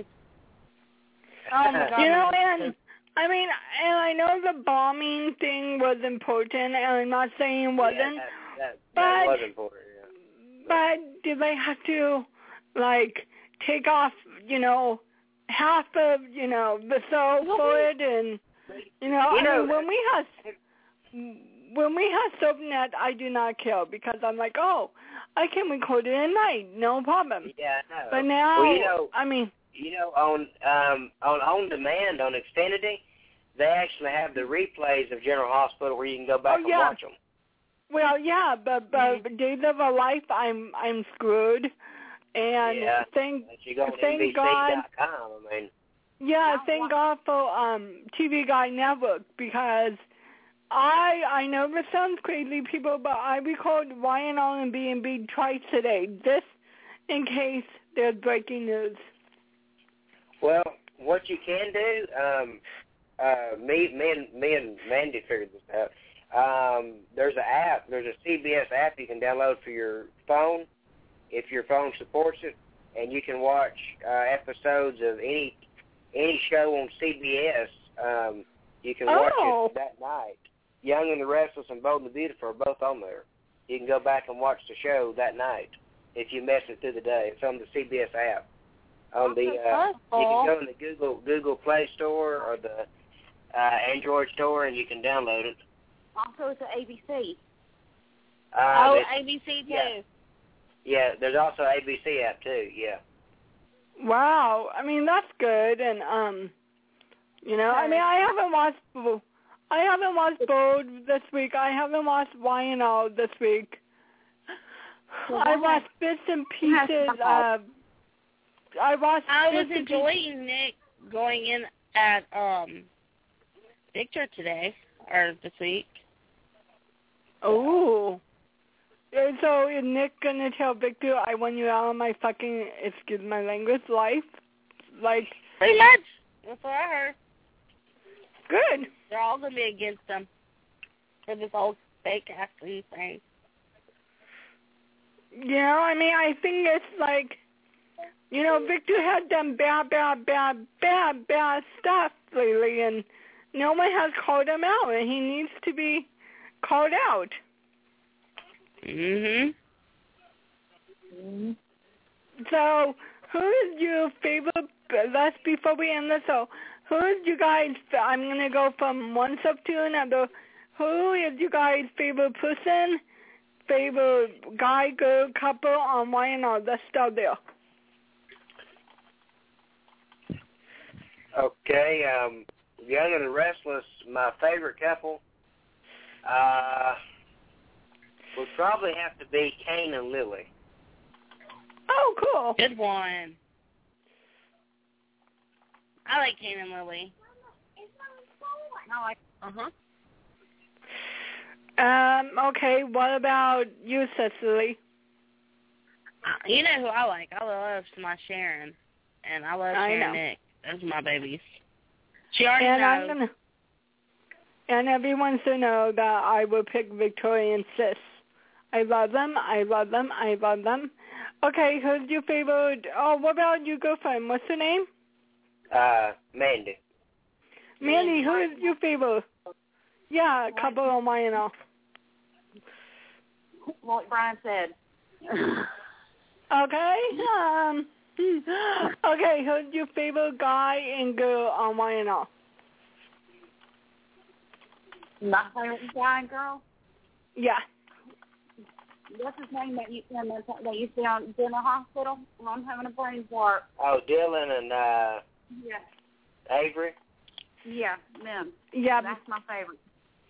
Oh my God. You know, my and I mean, and I know the bombing thing was important, and I'm not saying it wasn't, Yeah, that, that, but that was important. Yeah. but did they have to like take off, you know, half of, you know, the soul for it, and you know, You I know, mean, when we had when we had SoapNet, I do not care because I'm like, oh, I can record it at night, no problem. Yeah, I know. But now, well, you know, I mean, you know, on um on on demand on Xfinity, they actually have the replays of General Hospital where you can go back Oh, yeah. and watch them. well, yeah, but but Days of Our Life, I'm I'm screwed, and Yeah. thank If you go on thank N B C God. dot com, I mean, Yeah, thank God for um T V Guide Network, because I I know this sounds crazy, people, but I record Y N L and B and B twice a day, just in case there's breaking news. well, what you can do, um, uh, me, me and me and Mandy figured this out. Um, there's an app, there's a C B S app you can download for your phone, if your phone supports it, and you can watch uh, episodes of any any show on C B S. Um, you can watch Oh. it that night. Young and the Restless and Bold and the Beautiful are both on there. You can go back and watch the show that night if you miss it through the day. It's on the C B S app. On the uh, you can go in the Google Google Play Store or the uh, Android store and you can download it. Also, it's at A B C. Uh, Oh, it's- A B C too. yeah. Yeah, there's also A B C app too. Yeah. Wow, I mean that's good, and um, you know, I mean I haven't watched Bo- I haven't watched Bold this week. I haven't watched Y N L this week. I watched bits and pieces. Uh, I watched. I was bits and enjoying Nick going in at um Victor today or this week. Oh. And so is Nick gonna tell Victor I won you out of my fucking, excuse my language, life? Like, Pretty much. That's what I heard. good. They're all gonna be against him for this whole fake athlete thing. You know, I mean, I think it's like, you know, Victor had done bad, bad, bad, bad, bad stuff lately, and no one has called him out, and he needs to be called out. Mhm. so who is your favorite? That's before we end this. So who is you guys? I'm gonna go from one sub to another. Who is you guys' favorite person? Favorite guy, girl, couple on Y N R? Let's start there. Okay, um, Young and the Restless, my favorite couple, uh, would probably have to be Kane and Lily. Oh, cool. Good one. I like Kane and Lily. I like. Uh huh. Um, okay, what about you, Cecily? You know who I like. I love my Sharon. And I love I Sharon know. and Nick. Those are my babies. She already and knows. I'm gonna, and everyone should know that I will pick Victoria and Sis. I love them, I love them, I love them. Okay, who's your favorite? Oh, what about your girlfriend? What's her name? Uh, Mandy. Mandy, who is your favorite? Yeah, couple on Y N R. Like Brian said. Okay. Um. Okay. Who's your favorite guy and girl on Y N R? My favorite guy and girl. Yeah. What's his name that you that you see on Dental Hospital? Well, I'm having a brain fart. Oh, Dylan and uh, Yeah. Avery. Yeah, them. Yeah. That's my favorite.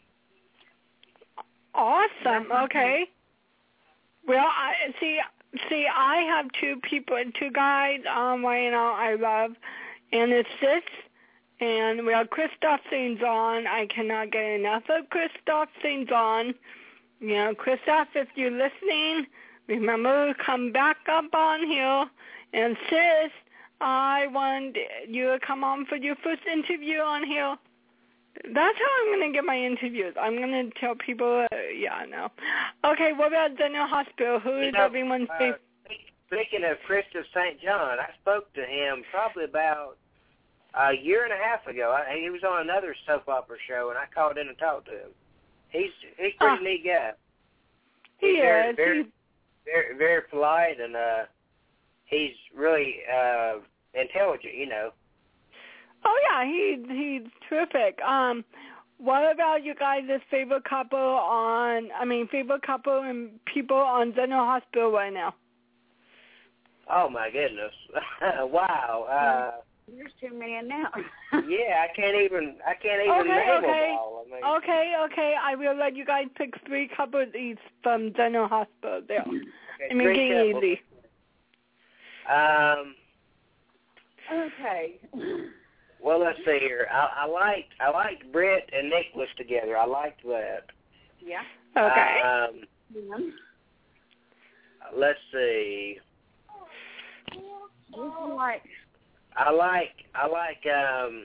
Awesome. Okay. Well, I see. See, I have two people, two guys on Y N R I love, and it's this. And we have Christoph Saints on. I cannot get enough of Christoph Saints on. You know, Christoph, if you're listening, remember to come back up on here. And sis, I want you to come on for your first interview on here. That's how I'm going to get my interviews. I'm going to tell people, uh, yeah, no. Okay, what about General Hospital? Who is You know, everyone's uh, favorite? Speaking of Christoph Saint John, I spoke to him probably about a year and a half ago. I, he was on another soap opera show, and I called in and talked to him. He's he's a pretty Uh, neat guy. He He's very, is. Very, He's, very, very polite, and uh, he's really uh, intelligent, you know. oh, yeah, he, he's terrific. Um, what about you guys' favorite couple on, I mean, favorite couple and people on General Hospital right now? Oh, my goodness. Wow. Uh, There's too many now. yeah, I can't even, I can't even Okay, name okay. them all. I mean, Okay, okay, I will let you guys pick three couples each from General Hospital there. okay, I mean, three get couples. easy. Um, Okay. well, let's see here. I, I liked, I liked Britt and Nicholas together. I liked that. Yeah. Okay. Um, Yeah. let's see. This is like I like, I like, um,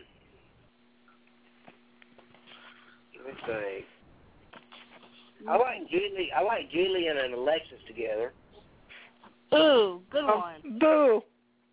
let me see. I like Julie, I like Julian and Alexis together. Ooh, good Oh, one. boo.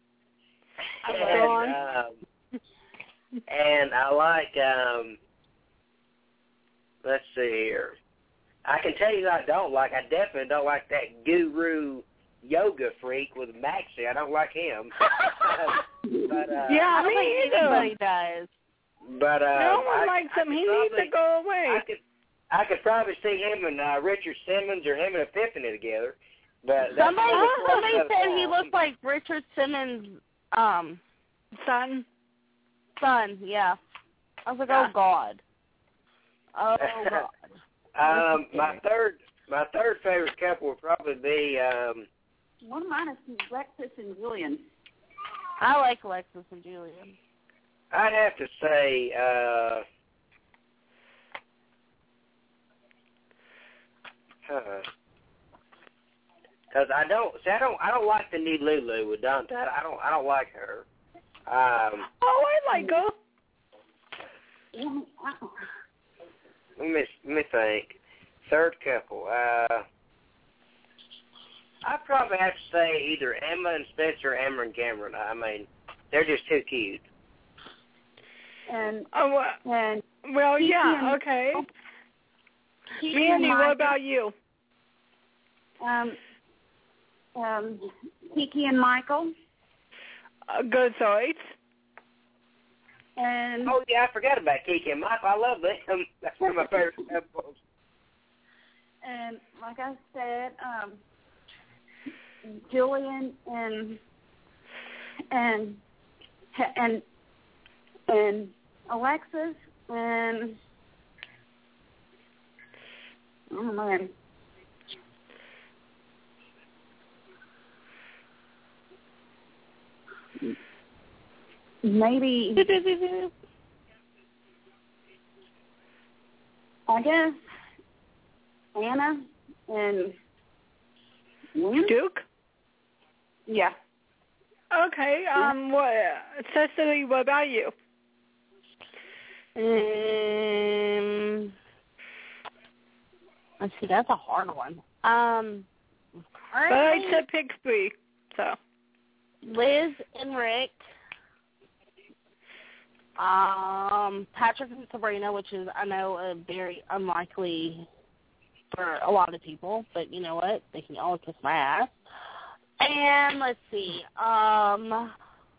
And, um, and I like, um, let's see here. I can tell you that I don't like, I definitely don't like that guru yoga freak with Maxie. I don't like him. but, uh, Yeah, I don't me think either. anybody does. But, uh, No one I, likes I him. could He probably, needs to go away. I could, I could probably see him and uh, Richard Simmons or him and Epiphany together. But that's Somebody, another somebody story said he another looked like Richard Simmons' um Son. son. Yeah. I was like, Yeah. oh God. Oh God. time. Um, my third, my third favorite couple would probably be. Um, one of mine is Lexus and Julian. I like Alexis and Julian. I'd have to say. Uh, huh. Because I don't see, I don't, I don't like the new Lulu with Dante. I don't, I don't like her. Um, Oh, I like her. let me, let me think. Third couple. Uh, I'd probably have to say either Emma and Spencer, or Emma and Cameron. I mean, they're just too cute. And Oh, well, and well yeah, and- okay. Keith Mandy, and what Mike- about you? Um, um, Kiki and Michael. Uh, good choice. And oh yeah, I forgot about Kiki and Michael. I love them. That's one of my favorite episodes. And like I said, um, Julian and and and and Alexis and oh man. Maybe I guess Anna and Lynn? Duke? Yeah. Okay. Um. What, Cecily? What about you? Um. Let's see. That's a hard one. Um. But I said pick three. So. Liz and Rick. Um, Patrick and Sabrina, which is, I know, a very unlikely for a lot of people, but you know what? They can all kiss my ass. And let's see, um,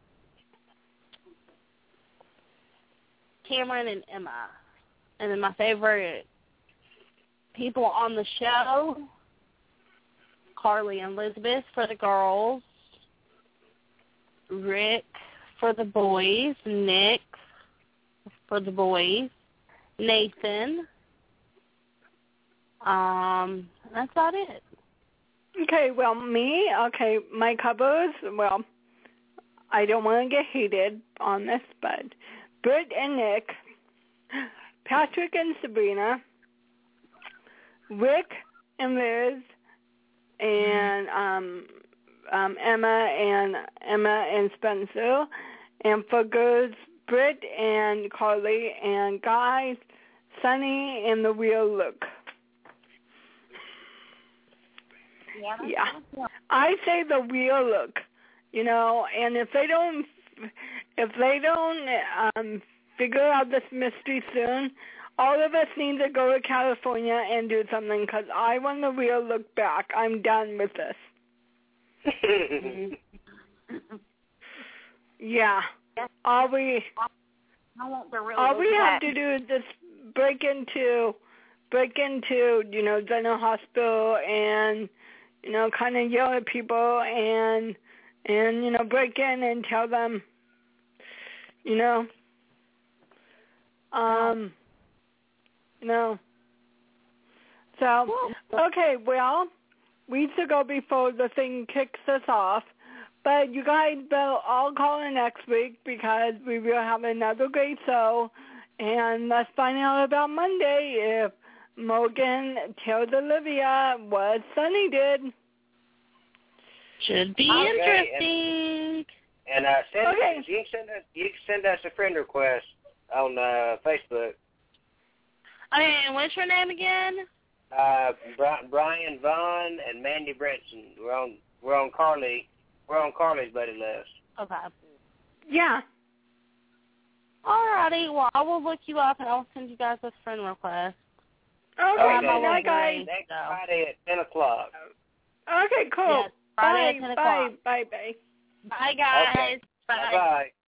Cameron and Emma. And then my favorite people on the show, Carly and Elizabeth for the girls, Rick for the boys, Nick for the boys, Nathan. Um, that's about it. Okay, well, me, okay, my couples, well, I don't want to get hated on this, but Britt and Nick, Patrick and Sabrina, Rick and Liz, and um, um, Emma and Emma and Spencer, and for girls, Britt and Carly, and guys, Sunny and the Real Look. Yeah. I say the real look, you know, and if they don't, if they don't um, figure out this mystery soon, all of us need to go to California and do something, because I want the real look back. I'm done with this. Yeah. All we, I want the real all look we have back. to do is just break into, break into, you know, General Hospital and, you know, kind of yell at people and, and, you know, break in and tell them, you know, um, you know. So, okay, well, we need to go before the thing kicks us off. But you guys will all call in next week because we will have another great show. And let's find out about Monday if Morgan tells Olivia what Sunny did. Should be Okay, interesting. And, and uh, send Okay. us, you can send us you can send us a friend request on uh, Facebook. Okay, and what's your name again? Uh, Bri- Brian Vaughn and Mandy Brinson. We're on we're on Carly we're on Carly's buddy list. Okay. Yeah. Alrighty, well, I will look you up and I'll send you guys a friend request. Okay, Um, good I night, will guys. wait, Next so. Friday at ten o'clock. Okay, cool. Yes, Friday bye, at ten bye, o'clock. bye, bye. Bye, guys. Okay. Bye. Bye bye.